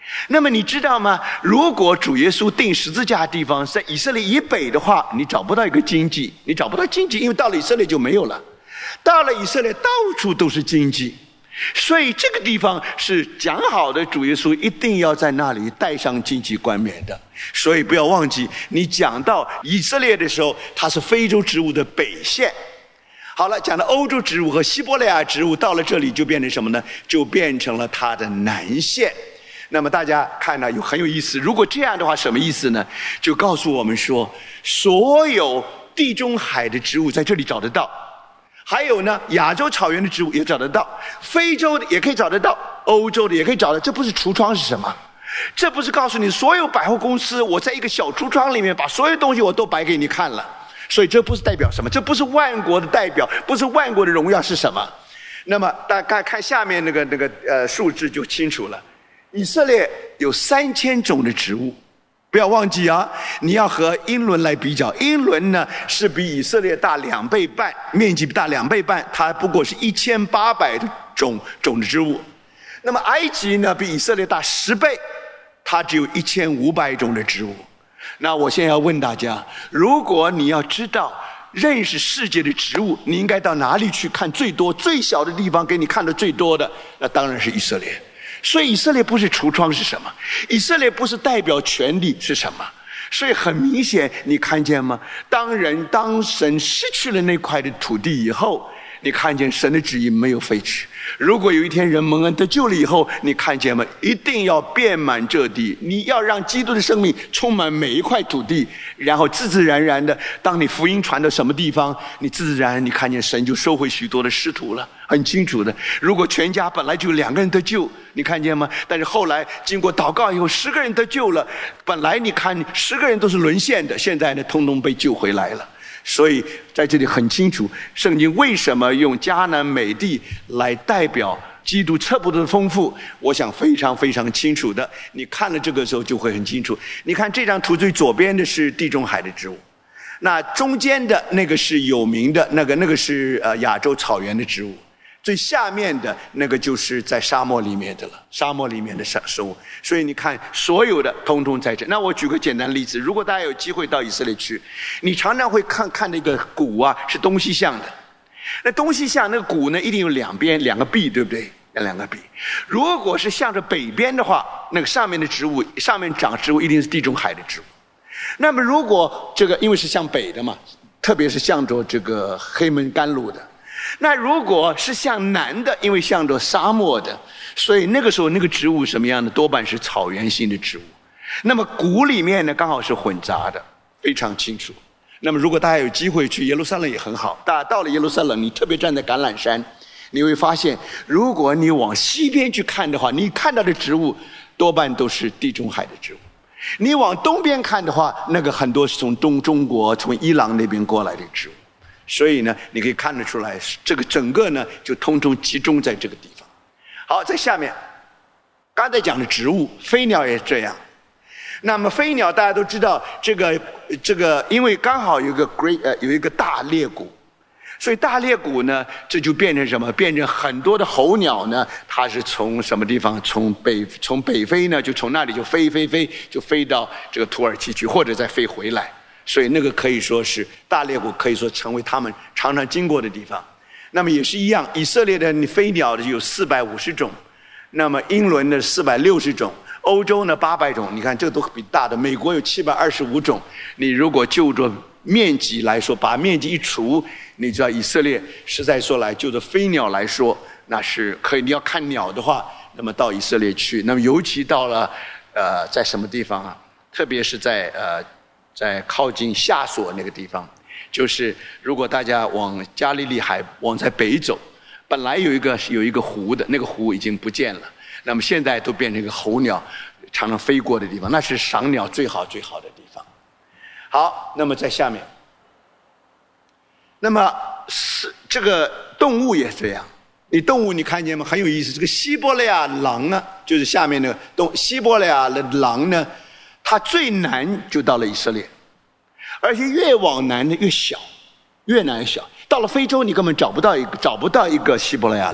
Speaker 1: 那么你知道吗？如果主耶稣钉十字架的地方在以色列以北的话，你找不到一个经济，你找不到经济，因为到了以色列就没有了。到了以色列，到处都是经济，所以这个地方是讲好的，主耶稣一定要在那里戴上荆棘冠冕的。所以不要忘记，你讲到以色列的时候，它是非洲植物的北线。好了，讲到欧洲植物和西伯利亚植物，到了这里就变成什么呢？就变成了它的南线。那么大家看呢，很有意思。如果这样的话，什么意思呢？就告诉我们说，所有地中海的植物在这里找得到，还有呢，亚洲草原的植物也找得到，非洲的也可以找得到，欧洲的也可以找得到。这不是橱窗是什么？这不是告诉你所有百货公司，我在一个小橱窗里面把所有东西我都摆给你看了。所以这不是代表什么，这不是万国的代表，不是万国的荣耀是什么？那么大家看下面那个数字就清楚了。以色列有3000种的植物，不要忘记啊！你要和英伦来比较，英伦呢是比以色列大2倍半，面积大2倍半，它不过是1800种的植物。那么埃及呢比以色列大10倍，它只有1500种的植物。那我现在要问大家，如果你要知道认识世界的植物，你应该到哪里去看最多？最小的地方给你看的最多的，那当然是以色列。所以以色列不是橱窗是什么？以色列不是代表权力是什么？所以很明显，你看见吗？当神失去了那块的土地以后，你看见神的旨意没有废止。如果有一天人蒙恩得救了以后，你看见吗？一定要遍满这地，你要让基督的生命充满每一块土地，然后自自然然的，当你福音传到什么地方，你自自然然你看见神就收回许多的使徒了，很清楚的。如果全家本来就2个人得救，你看见吗？但是后来经过祷告以后10个人得救了，本来你看10个人都是沦陷的，现在呢通通被救回来了。所以在这里很清楚，圣经为什么用迦南美地来代表基督测不得的丰富，我想非常非常清楚的。你看了这个时候就会很清楚。你看这张图最左边的是地中海的植物，那中间的那个是有名的那个是亚洲草原的植物，最下面的那个就是在沙漠里面的了，沙漠里面的生物。所以你看所有的通通在这。那我举个简单例子，如果大家有机会到以色列去，你常常会看那个谷啊是东西向的，那东西向那个谷呢一定有2边2个壁，对不对？2个壁。如果是向着北边的话，那个上面的植物，上面长植物一定是地中海的植物。那么如果这个因为是向北的嘛，特别是向着这个黑门甘露的，那如果是向南的，因为向着沙漠的，所以那个时候那个植物什么样的，多半是草原性的植物。那么谷里面呢刚好是混杂的，非常清楚。那么如果大家有机会去耶路撒冷也很好，大家到了耶路撒冷，你特别站在橄榄山，你会发现如果你往西边去看的话，你看到的植物多半都是地中海的植物。你往东边看的话，那个很多是从中国从伊朗那边过来的植物。所以呢你可以看得出来，这个整个呢就通通集中在这个地方。好，在下面刚才讲的植物，飞鸟也这样。那么飞鸟大家都知道，这个因为刚好有一个大裂谷，所以大裂谷呢这就变成什么？变成很多的候鸟呢，它是从什么地方？从北非呢，就从那里就飞就飞到这个土耳其去，或者再飞回来。所以那个可以说是大裂谷，可以说成为他们常常经过的地方。那么也是一样，以色列的飞鸟的有450种，那么英伦的460种，欧洲呢800种。你看这个都比大的，美国有725种。你如果就着面积来说，把面积一除，你知道以色列实在说来，就着飞鸟来说，那是可以。你要看鸟的话，那么到以色列去，那么尤其到了在什么地方啊？特别是在靠近夏所那个地方，就是如果大家往加利利海往在北走，本来有一个湖的，那个湖已经不见了，那么现在都变成一个候鸟常常飞过的地方，那是赏鸟最好的地方。好，那么在下面，那么这个动物也这样。动物你看见吗？很有意思。这个西伯利亚狼呢，就是下面那个西伯利亚的狼呢，它最南就到了以色列，而且越往南的越小，越南越小。到了非洲，你根本找不到一个西伯利亚狼，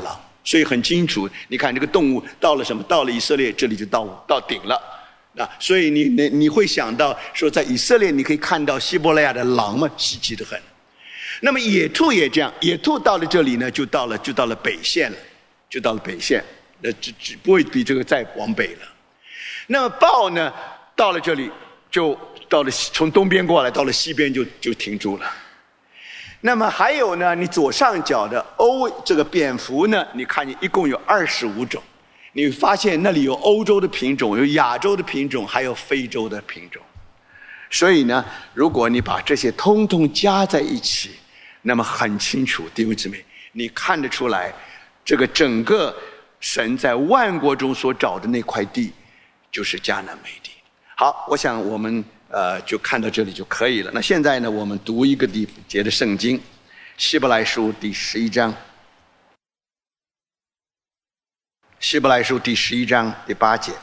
Speaker 1: 所以很清楚，你看这个动物到了什么？到了以色列，这里就到顶了。所以你会想到说，在以色列你可以看到希伯来亚的狼嘛，稀奇得很。那么野兔也这样，野兔到了这里呢，就到了北线了，就到了北线，只不会比这个再往北了。那么豹呢，到了这里就到了从东边过来，到了西边就停住了。那么还有呢，你左上角的这个蝙蝠呢，你看见一共有25种。你发现那里有欧洲的品种，有亚洲的品种，还有非洲的品种。所以呢，如果你把这些通通加在一起，那么很清楚，弟兄姊妹，你看得出来，这个整个神在万国中所找的那块地，就是迦南美地。好，我想我们就看到这里就可以了。那现在呢，我们读一个地节的圣经，希伯来书第11章。希伯来书第11章第8节，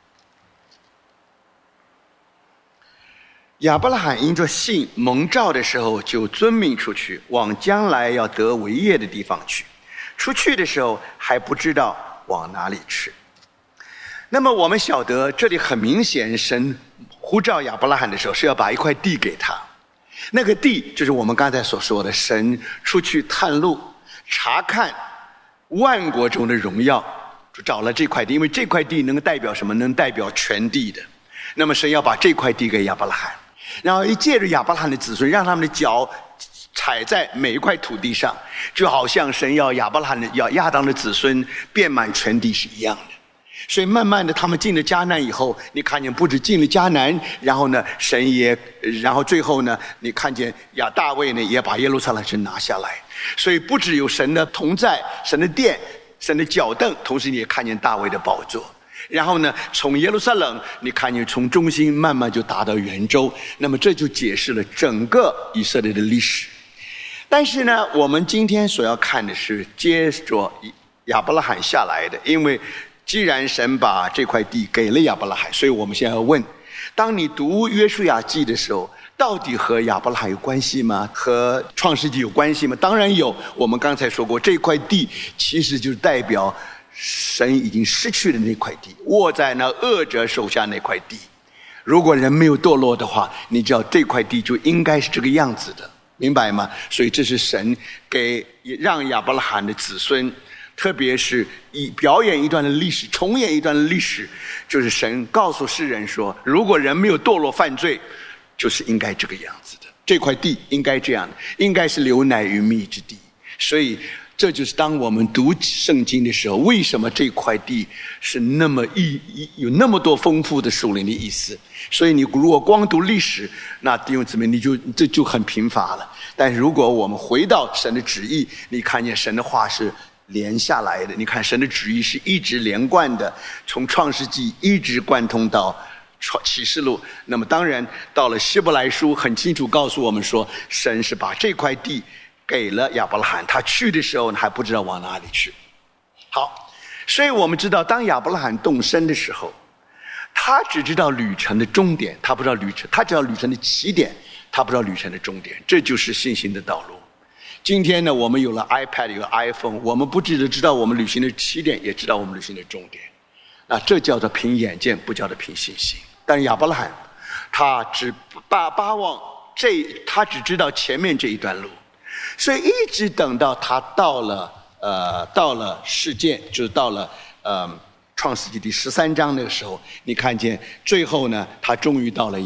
Speaker 1: 亚伯拉罕因着信蒙召的时候，就遵命出去，往将来要得为业的地方去。出去的时候还不知道往哪里去。那么我们晓得，这里很明显，神呼召亚伯拉罕的时候是要把一块地给他。那个地就是我们刚才所说的，神出去探路，查看万国中的荣耀。就找了这块地，因为这块地能代表什么？能代表全地的。那么神要把这块地给亚伯拉罕，然后一借着亚伯拉罕的子孙，让他们的脚踩在每一块土地上，就好像神要亚当的子孙遍满全地是一样的。所以慢慢的他们进了迦南以后，你看见不止进了迦南，然后呢然后最后呢，你看见大卫呢也把耶路撒冷城拿下来。所以不只有神的同在，神的殿，神的脚凳，同时你也看见大卫的宝座。然后呢，从耶路撒冷你看见从中心慢慢就达到圆周。那么这就解释了整个以色列的历史。但是呢，我们今天所要看的是接着亚伯拉罕下来的，因为既然神把这块地给了亚伯拉罕，所以我们现在要问，当你读约书亚记的时候，到底和亚伯拉罕有关系吗？和创世纪有关系吗？当然有。我们刚才说过，这块地其实就是代表神已经失去的那块地，握在那恶者手下那块地。如果人没有堕落的话，你知道这块地就应该是这个样子的，明白吗？所以这是神让亚伯拉罕的子孙，特别是表演一段的历史，重演一段的历史，就是神告诉世人说，如果人没有堕落犯罪，就是应该这个样子的，这块地应该这样的，应该是流奶与蜜之地。所以这就是当我们读圣经的时候，为什么这块地是那么有那么多丰富的属灵的意思。所以你如果光读历史，那弟兄姊妹这就很贫乏了。但如果我们回到神的旨意，你看见神的话是连下来的，你看神的旨意是一直连贯的，从创世纪一直贯通到启示录。那么当然到了希伯来书很清楚告诉我们说，神是把这块地给了亚伯拉罕，他去的时候呢还不知道往哪里去。好，所以我们知道当亚伯拉罕动身的时候，他只知道旅程的终点，他不知道他知道旅程的起点，他不知道旅程的终点。这就是信心的道路。今天呢，我们有了 iPad， 有了 iPhone， 我们不只知道我们旅行的起点，也知道我们旅行的终点。那这叫做凭眼见，不叫做凭信心。但亚伯拉罕他只巴望他只知道前面这一段路，所以一直等到他到了事件，就是到了创世纪第13章那个时候，你看见最后呢，他终于到了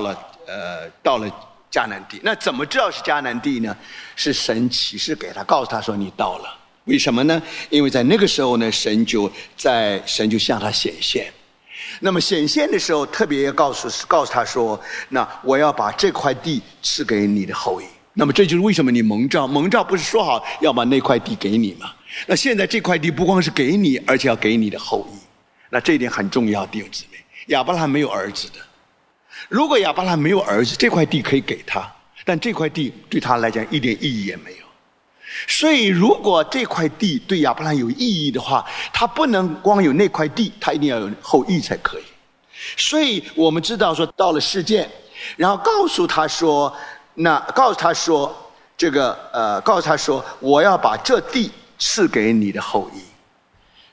Speaker 1: 迦南地。那怎么知道是迦南地呢？是神启示给他，告诉他说你到了。为什么呢？因为在那个时候呢，神就向他显现。那么显现的时候，特别要告诉他说，那我要把这块地赐给你的后裔。那么这就是为什么你蒙召不是说好要把那块地给你吗？那现在这块地不光是给你，而且要给你的后裔。那这一点很重要，弟兄姊妹。亚伯拉罕没有儿子的，如果亚伯拉罕没有儿子，这块地可以给他，但这块地对他来讲一点意义也没有。所以如果这块地对亚伯拉罕有意义的话，他不能光有那块地，他一定要有后裔才可以。所以我们知道说，到了事件，然后告诉他说我要把这地赐给你的后裔。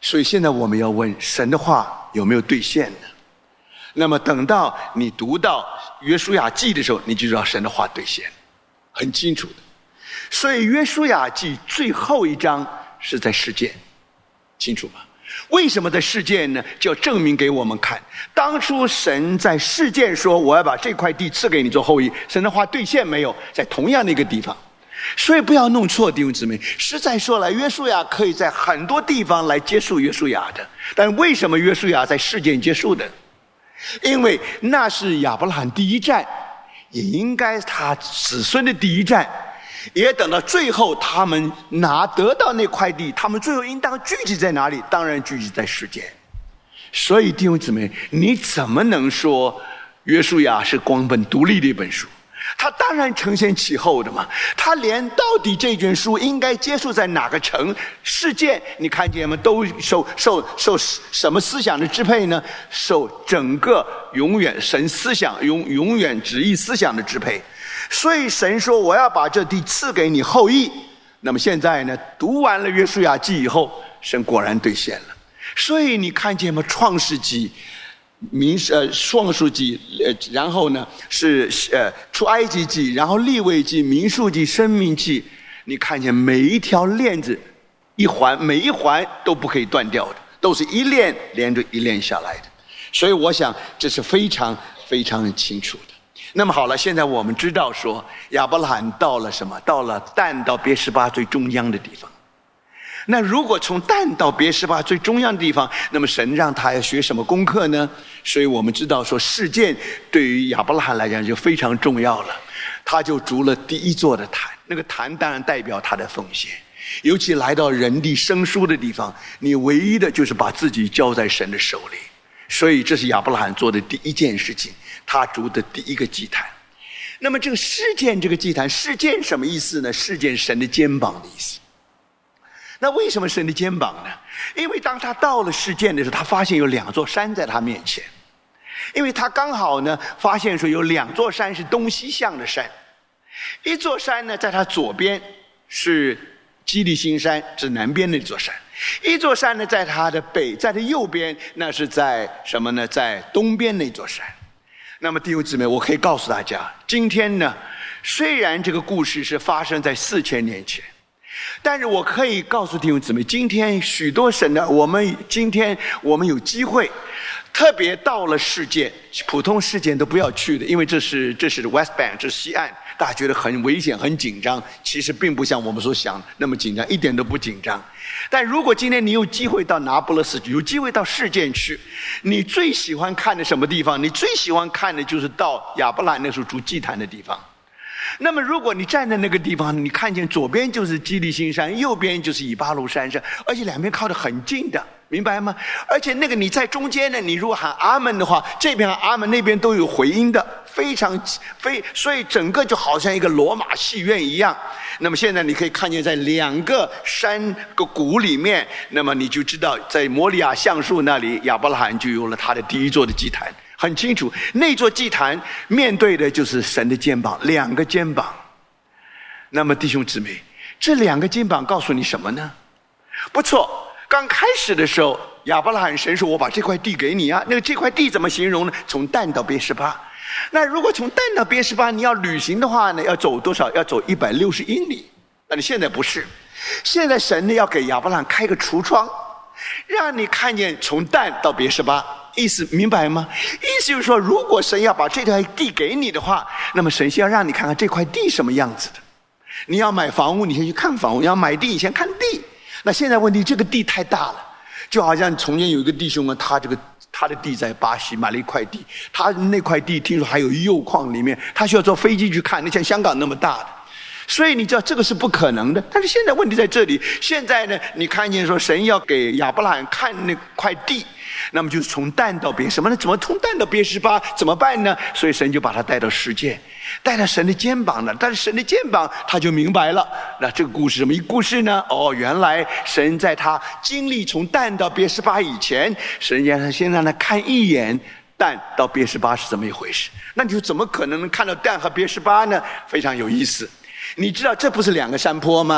Speaker 1: 所以现在我们要问，神的话有没有兑现呢？那么等到你读到约书亚记的时候，你就知道神的话兑现，很清楚的。所以约书亚记最后一章是在示剑，清楚吗？为什么在示剑呢？就要证明给我们看，当初神在示剑说我要把这块地赐给你做后裔，神的话兑现没有？在同样的一个地方。所以不要弄错，弟兄姊妹，实在说来，约书亚可以在很多地方来结束约书亚的，但为什么约书亚在示剑结束的？因为那是亚伯拉罕第一站，也应该他子孙的第一站，也等到最后他们得到那块地，他们最后应当聚集在哪里？当然聚集在示剑。所以弟兄姊妹，你怎么能说约书亚是光本独立的一本书？他当然承先启后的嘛，他连到底这卷书应该接受在哪个城事件，你看见吗？都受什么思想的支配呢？受整个永远神思想永远旨意思想的支配。所以神说我要把这地赐给你后裔。那么现在呢，读完了约书亚记以后，神果然兑现了。所以你看见吗？创世纪创世纪，然后呢是出埃及记，然后利未记、民数记、申命记，你看见每一条链子一环，每一环都不可以断掉的，都是一链连着一链下来的。所以我想这是非常非常清楚的。那么好了，现在我们知道说亚伯拉罕到了什么？到了但到别是巴最中央的地方。那如果从但到别是巴最中央的地方，那么神让他要学什么功课呢？所以我们知道说示剑对于亚伯拉罕来讲就非常重要了。他就筑了第一座的坛，那个坛当然代表他的奉献。尤其来到人地生疏的地方，你唯一的就是把自己交在神的手里。所以这是亚伯拉罕做的第一件事情，他筑的第一个祭坛。那么这个示剑这个祭坛，示剑什么意思呢？示剑神的肩膀的意思。那为什么神的肩膀呢？因为当他到了示剑的时候，他发现有两座山在他面前，因为他刚好呢发现说有两座山是东西向的山，一座山呢在他左边是基利心山，是南边那座山；一座山呢在他右边，那是在什么呢？在东边那座山。那么弟兄姊妹，我可以告诉大家，今天呢，虽然这个故事是发生在4000年前，但是我可以告诉弟兄姊妹，今天许多今天我们有机会，特别到了示剑，普通示剑都不要去的，因为这是 West Bank， 这是西岸，大家觉得很危险很紧张，其实并不像我们所想那么紧张，一点都不紧张。但如果今天你有机会到拿不勒斯去，有机会到示剑去，你最喜欢看的什么地方？你最喜欢看的就是到亚伯拉罕那时候筑祭坛的地方。那么如果你站在那个地方，你看见左边就是基利心山，右边就是以巴路山上，而且两边靠得很近的，明白吗？而且那个你在中间呢，你如果喊阿门的话，这边喊阿门，那边都有回音的，所以整个就好像一个罗马戏院一样。那么现在你可以看见在两个山个谷里面，那么你就知道在摩利亚橡树那里，亚伯拉罕就有了他的第一座的祭坛。很清楚，那座祭坛面对的就是神的肩膀，两个肩膀。那么弟兄姊妹，这两个肩膀告诉你什么呢？不错，刚开始的时候，亚伯拉罕神说我把这块地给你啊，那这块地怎么形容呢？从但到别是巴。那如果从但到别是巴你要旅行的话呢，要走多少？要走160英里。那你现在不是，现在神呢要给亚伯拉罕开个橱窗，让你看见从但到别是巴。意思明白吗？意思就是说，如果神要把这块地给你的话，那么神先要让你看看这块地什么样子的。你要买房屋，你先去看房屋；你要买地，你先看地。那现在问题，这个地太大了，就好像从前有一个弟兄啊，他的地在巴西买了一块地，他那块地听说还有铀矿里面，他需要坐飞机去看，那像香港那么大的。所以你知道这个是不可能的。但是现在问题在这里，现在呢，你看见说神要给亚伯拉罕看那块地，那么就是从但到别什么呢？怎么从但到别是巴？怎么办呢？所以神就把他带到示剑，带到神的肩膀了。但是神的肩膀他就明白了。那这个故事什么一故事呢？原来神在他经历从但到别是巴以前，神先让他看一眼但到别是巴是怎么一回事。那你就怎么可能看到但和别是巴呢？非常有意思。你知道这不是两个山坡吗？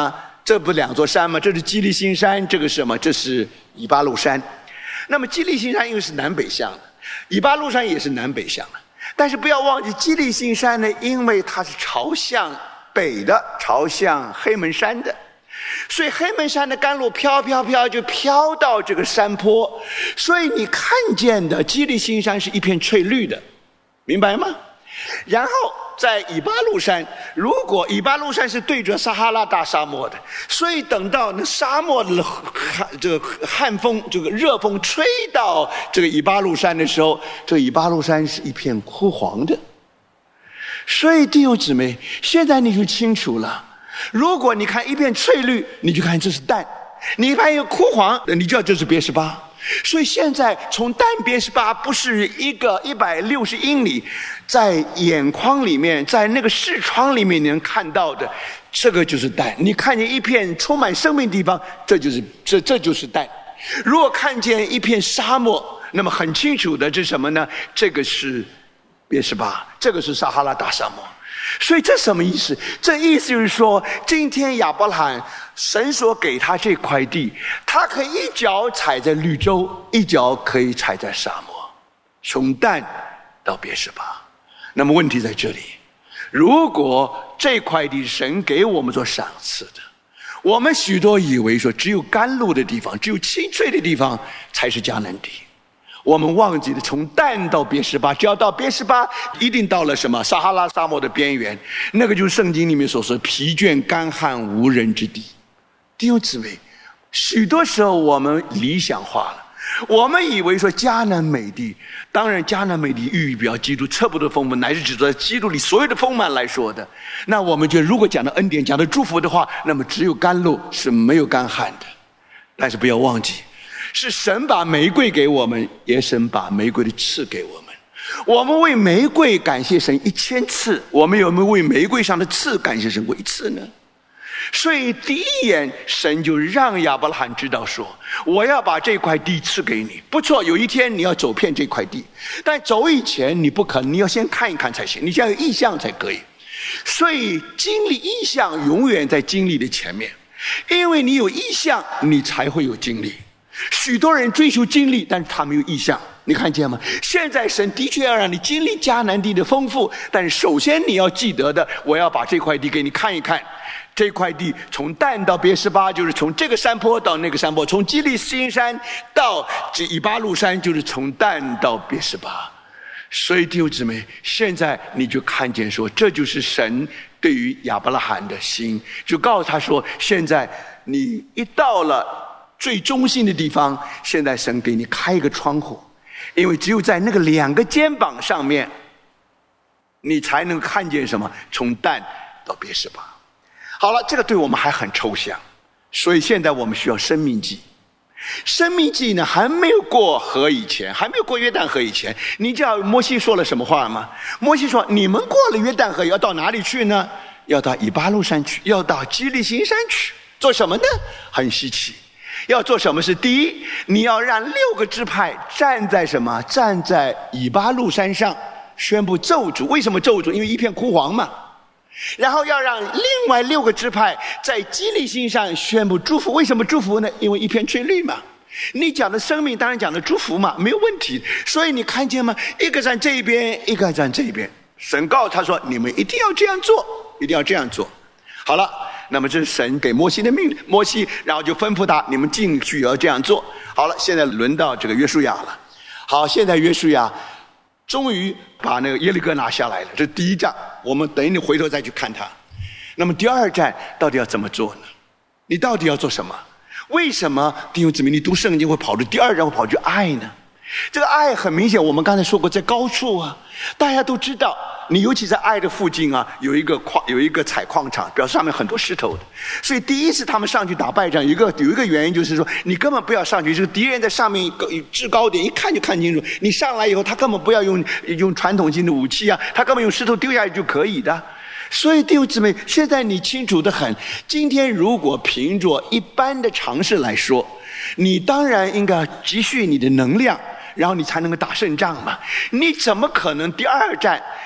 Speaker 1: 这不两座山吗？这是基利心山，这个是什么？这是以巴路山。那么基利心山因为是南北向的，以巴路山也是南北向的。但是不要忘记，基利心山呢，因为它是朝向北的，朝向黑门山的，所以黑门山的甘露飘就飘到这个山坡，所以你看见的基利心山是一片翠绿的，明白吗？然后在以巴路山，如果以巴路山是对着撒哈拉大沙漠的，所以等到那沙漠的这个旱风，这个热风吹到这个以巴路山的时候，这个以巴路山是一片枯黄的。所以弟兄姊妹，现在你就清楚了，如果你看一片翠绿，你就看这是但；你看一个枯黄，你就知道这是别是巴。所以现在从但别是巴不是一个160英里，在眼眶里面，在那个视窗里面你能看到的，这个就是但。你看见一片充满生命的地方，这就是但。如果看见一片沙漠，那么很清楚的这是什么呢？这个是别是巴，这个是撒哈拉大沙漠。所以这什么意思？这意思就是说，今天亚伯拉罕神所给他这块地，他可以一脚踩在绿洲，一脚可以踩在沙漠，从但到别是巴。那么问题在这里，如果这块地神给我们做赏赐的，我们许多以为说只有甘露的地方，只有青翠的地方才是迦南地。我们忘记了从但到别是巴，只要到别是巴，一定到了什么？撒哈拉沙漠的边缘，那个就是圣经里面所说疲倦干旱无人之地。弟兄姊妹，许多时候我们理想化了，我们以为说迦南美地，当然迦南美地预表基督测不得丰满，乃是指着基督里所有的丰满来说的。那我们觉得如果讲到恩典，讲到祝福的话，那么只有甘露，是没有干旱的。但是不要忘记，是神把玫瑰给我们，也神把玫瑰的刺给我们。我们为玫瑰感谢神1000次，我们有没有为玫瑰上的刺感谢神过1次呢？所以第一眼神就让亚伯拉罕知道说，我要把这块地赐给你。不错，有一天你要走遍这块地，但走以前你不可能，你要先看一看才行，你先有意向才可以。所以经历意向永远在经历的前面，因为你有意向，你才会有经历。许多人追求经历，但是他没有意向，你看见吗？现在神的确要让你经历迦南地的丰富，但是首先你要记得的，我要把这块地给你看一看。这块地从但到别是巴，就是从这个山坡到那个山坡，从基利心山到这以巴路山，就是从但到别是巴。所以弟兄姊妹，现在你就看见说，这就是神对于亚伯拉罕的心，就告诉他说，现在你一到了最中心的地方，现在神给你开一个窗户，因为只有在那个2个肩膀上面，你才能看见什么？从但到别是巴。好了，这个对我们还很抽象，所以现在我们需要生命记。生命记呢，还没有过河以前，还没有过约旦河以前，你知道摩西说了什么话吗？摩西说，你们过了约旦河要到哪里去呢？要到以巴路山去，要到基利心山去。做什么呢？很稀奇。要做什么事？第一，你要让6个支派站在什么？站在以巴路山上宣布咒诅。为什么咒诅？因为一片枯黄嘛。然后要让另外6个支派在基利心上宣布祝福。为什么祝福呢？因为一片翠绿嘛。你讲的生命当然讲的祝福嘛，没有问题。所以你看见吗？一个站这一边，一个站这一边。神告诉他说，你们一定要这样做，一定要这样做。好了，那么这是神给摩西的命令，摩西然后就吩咐他，你们进去也要这样做。好了，现在轮到这个约书亚了。好，现在约书亚终于把那个耶利哥拿下来了，这是第一站，我们等你回头再去看它。那么第2站到底要怎么做呢？你到底要做什么？为什么弟兄姊妹你读圣经会跑到第2站，会跑去爱呢？这个爱很明显，我们刚才说过，在高处啊，大家都知道，你尤其在爱的附近啊，有一个采矿场，表示上面很多石头的。所以第一次他们上去打败仗，有一个原因就是说，你根本不要上去，这个敌人在上面制高点，一看就看清楚。你上来以后，他根本不要用传统性的武器啊，他根本用石头丢下去就可以的。所以弟兄姊妹，现在你清楚得很。今天如果凭着一般的常识来说，你当然应该积蓄你的能量，然后你才能够打胜仗嘛。你怎么可能第2站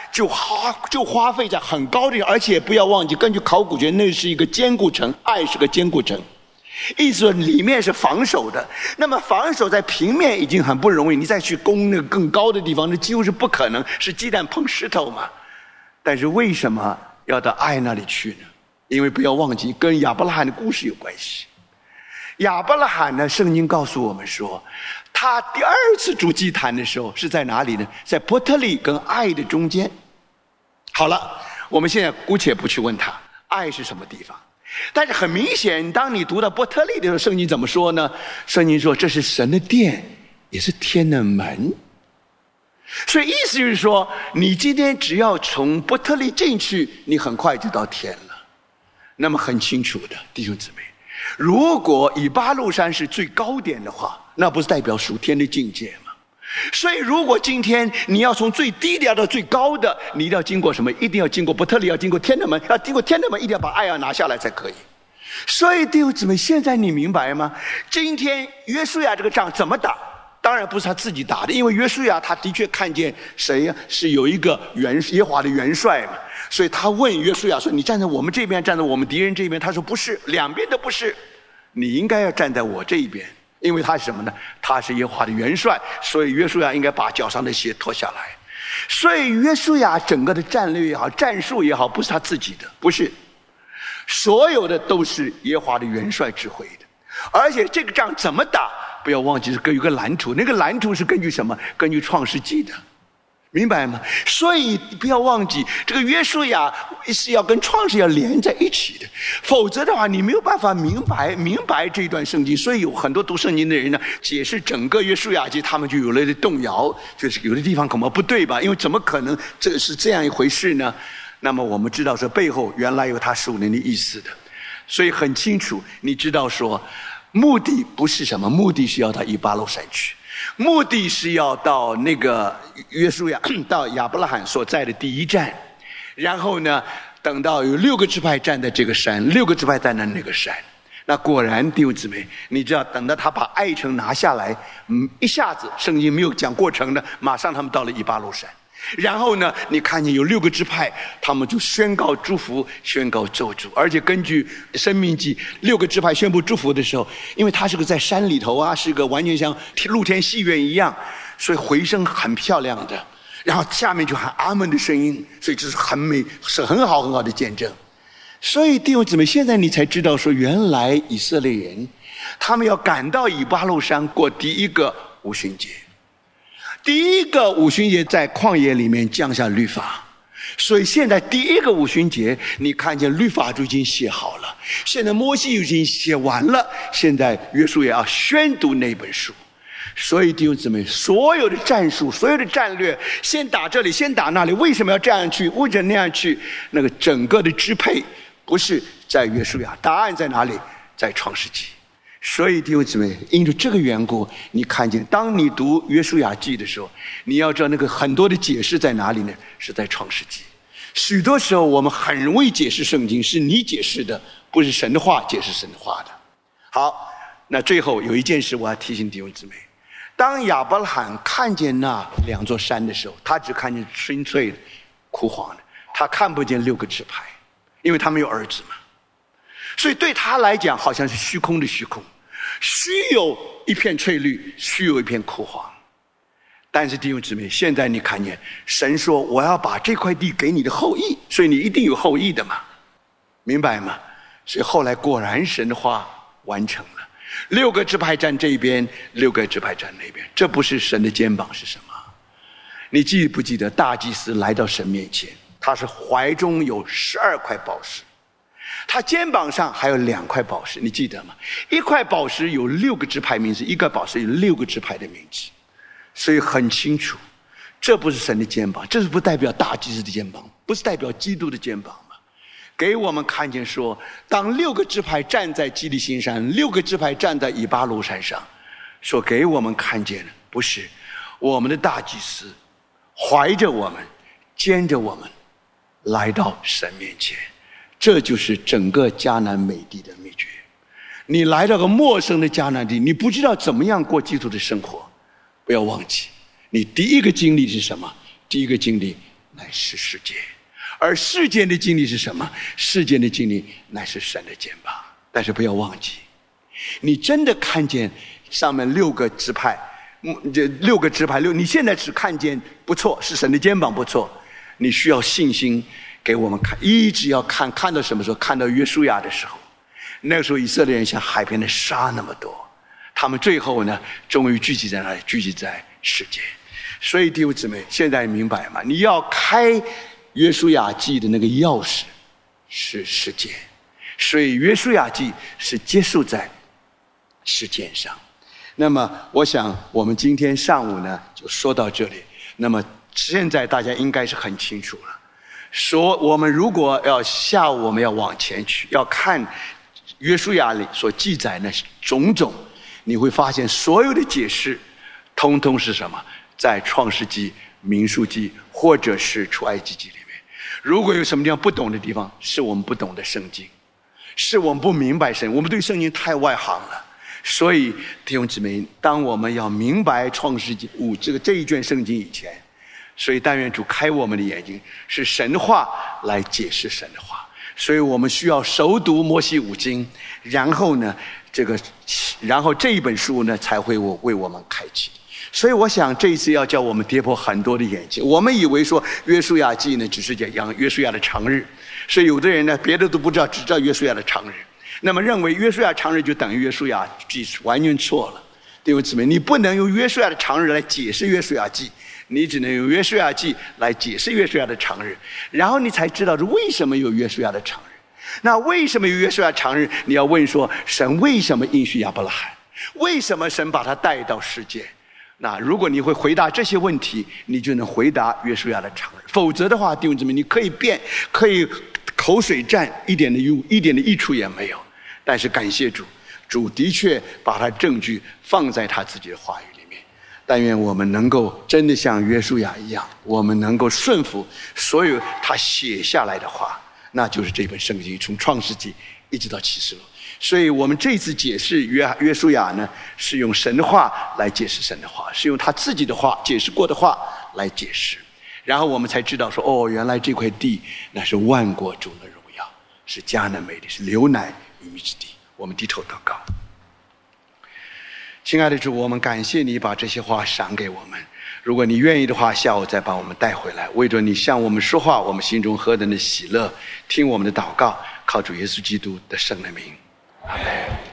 Speaker 1: 就花费在很高的，而且不要忘记，根据考古学，那是一个坚固城，爱是个坚固城，意思说里面是防守的。那么防守在平面已经很不容易，你再去攻那个更高的地方，那几乎是不可能，是鸡蛋碰石头嘛。但是为什么要到爱那里去呢？因为不要忘记，跟亚伯拉罕的故事有关系。亚伯拉罕呢，圣经告诉我们说，他第二次筑祭坛的时候是在哪里呢？在伯特利跟爱的中间。好了，我们现在姑且不去问他爱是什么地方，但是很明显，当你读到伯特利的时候，圣经怎么说呢？圣经说这是神的殿，也是天的门。所以意思就是说，你今天只要从伯特利进去，你很快就到天了。那么很清楚的，弟兄姊妹，如果以巴路山是最高点的话，那不是代表属天的境界吗？所以如果今天你要从最低的要到最高的，你一定要经过什么？一定要经过伯特利，要经过天的门，要经过天的门，一定要把爱要拿下来才可以。所以弟兄姊妹，现在你明白吗？今天约书亚这个仗怎么打？当然不是他自己打的，因为约书亚他的确看见谁呀？是有一个耶和华的元帅嘛，所以他问约书亚说：“你站在我们这边，站在我们敌人这边？”他说：“不是，两边都不是，你应该要站在我这一边，因为他是什么呢？他是耶和华的元帅，所以约书亚应该把脚上的鞋脱下来。所以约书亚整个的战略也好，战术也好，不是他自己的，不是，所有的都是耶和华的元帅指挥的。而且这个仗怎么打？不要忘记是根据一个蓝图，那个蓝图是根据什么？根据创世纪的，明白吗？所以不要忘记，这个约书亚是要跟创世要连在一起的，否则的话你没有办法明白这一段圣经。所以有很多读圣经的人呢，解释整个约书亚记，他们就有了动摇，就是有的地方恐怕不对吧？因为怎么可能这是这样一回事呢？那么我们知道说背后原来有他属灵的意思的，所以很清楚，你知道说目的不是什么，目的是要到以巴路山去，目的是要到那个约书亚到亚伯拉罕所在的第一站，然后呢等到有6个支派站在这个山，6个支派站在那个山。那果然弟兄姊妹，你知道等到他把爱城拿下来，一下子圣经没有讲过程的，马上他们到了以巴路山。然后呢，你看见有6个支派，他们就宣告祝福，宣告咒诅。而且根据申命记，6个支派宣布祝福的时候，因为它是个在山里头啊，是个完全像露天戏院一样，所以回声很漂亮的。然后下面就喊阿门的声音，所以这是很美，是很好很好的见证。所以弟兄姊妹，现在你才知道说，原来以色列人他们要赶到以巴路山过第一个五旬节。第一个五旬节在旷野里面降下律法，所以现在第一个五旬节，你看见律法就已经写好了，现在摩西已经写完了，现在约书亚要宣读那本书。所以弟兄姊妹，所有的战术，所有的战略，先打这里，先打那里，为什么要这样去，为什么那样去？那个整个的支配不是在约书亚，答案在哪里？在创世纪。所以弟兄姊妹，因着这个缘故，你看见当你读约书亚记的时候，你要知道那个很多的解释在哪里呢？是在创世纪。许多时候我们很容易解释圣经，是你解释的，不是神的话解释神的话的。好，那最后有一件事我要提醒弟兄姊妹，当亚伯拉罕看见那2座山的时候，他只看见深邃的枯黄的，他看不见6个支派，因为他没有儿子嘛。所以对他来讲好像是虚空的虚空，虚有一片翠绿，虚有一片枯黄。但是弟兄姊妹，现在你看见神说我要把这块地给你的后裔，所以你一定有后裔的嘛，明白吗？所以后来果然神的话完成了，6个支派站这边，6个支派站那边。这不是神的肩膀是什么？你记不记得大祭司来到神面前，他是怀中有12块宝石，他肩膀上还有2块宝石，你记得吗？一块宝石有6个支派名字，一个宝石有6个支派的名字。所以很清楚，这不是神的肩膀，这是不代表大祭司的肩膀，不是代表基督的肩膀吗？给我们看见说，当6个支派站在基利心山，6个支派站在以巴路山上，说给我们看见了，不是我们的大祭司怀着我们，肩着我们来到神面前。这就是整个迦南美地的秘诀。你来到个陌生的迦南地，你不知道怎么样过基督的生活，不要忘记，你第一个经历是什么？第一个经历乃是世界，而世界的经历是什么？世界的经历乃是神的肩膀。但是不要忘记，你真的看见上面6个支派，这6个支派你现在只看见不错，是神的肩膀不错，你需要信心给我们看，一直要看到什么时候？看到约书亚的时候，那个时候以色列人像海边的沙那么多，他们最后呢，终于聚集在哪里？聚集在世界。所以弟兄姊妹，现在明白吗？你要开约书亚记的那个钥匙是世界，所以约书亚记是结束在事件上。那么我想我们今天上午呢就说到这里。那么现在大家应该是很清楚了，说我们如果下午我们要往前去，要看约书亚里所记载的种种，你会发现所有的解释通通是什么？在创世纪、民数记或者是出埃及记里面。如果有什么地方不懂的地方，是我们不懂的圣经，是我们不明白神，我们对圣经太外行了。所以弟兄姊妹，当我们要明白创世纪5这一卷圣经以前，所以但愿主开我们的眼睛，是神话来解释神的话。所以我们需要熟读摩西5经，然后呢然后这一本书呢才会为我们开启。所以我想这一次要叫我们跌破很多的眼睛。我们以为说约书亚记呢只是讲约书亚的长日，所以有的人呢别的都不知道，只知道约书亚的长日，那么认为约书亚长日就等于约书亚记，完全错了。弟兄姊妹，你不能用约书亚的长日来解释约书亚记，你只能用约书亚记来解释约书亚的长日，然后你才知道为什么有约书亚的长日。那为什么有约书亚长日？你要问说，神为什么应许亚伯拉罕？为什么神把他带到世界？那如果你会回答这些问题，你就能回答约书亚的长日。否则的话，弟兄姊妹，你可以口水战，一点的益处也没有。但是感谢主，主的确把他证据放在他自己的话语里面。但愿我们能够真的像约书亚一样，我们能够顺服所有他写下来的话，那就是这本圣经从创世纪一直到启示录。所以我们这次解释约书亚呢，是用神的话来解释神的话，是用他自己的话解释过的话来解释，然后我们才知道说，原来这块地那是万国中的荣耀，是迦南美地，是流奶与蜜之地。我们低头祷告。亲爱的主，我们感谢你把这些话赏给我们，如果你愿意的话，下午再把我们带回来，为着你向我们说话，我们心中何等的喜乐。听我们的祷告，靠主耶稣基督的圣的名，阿们。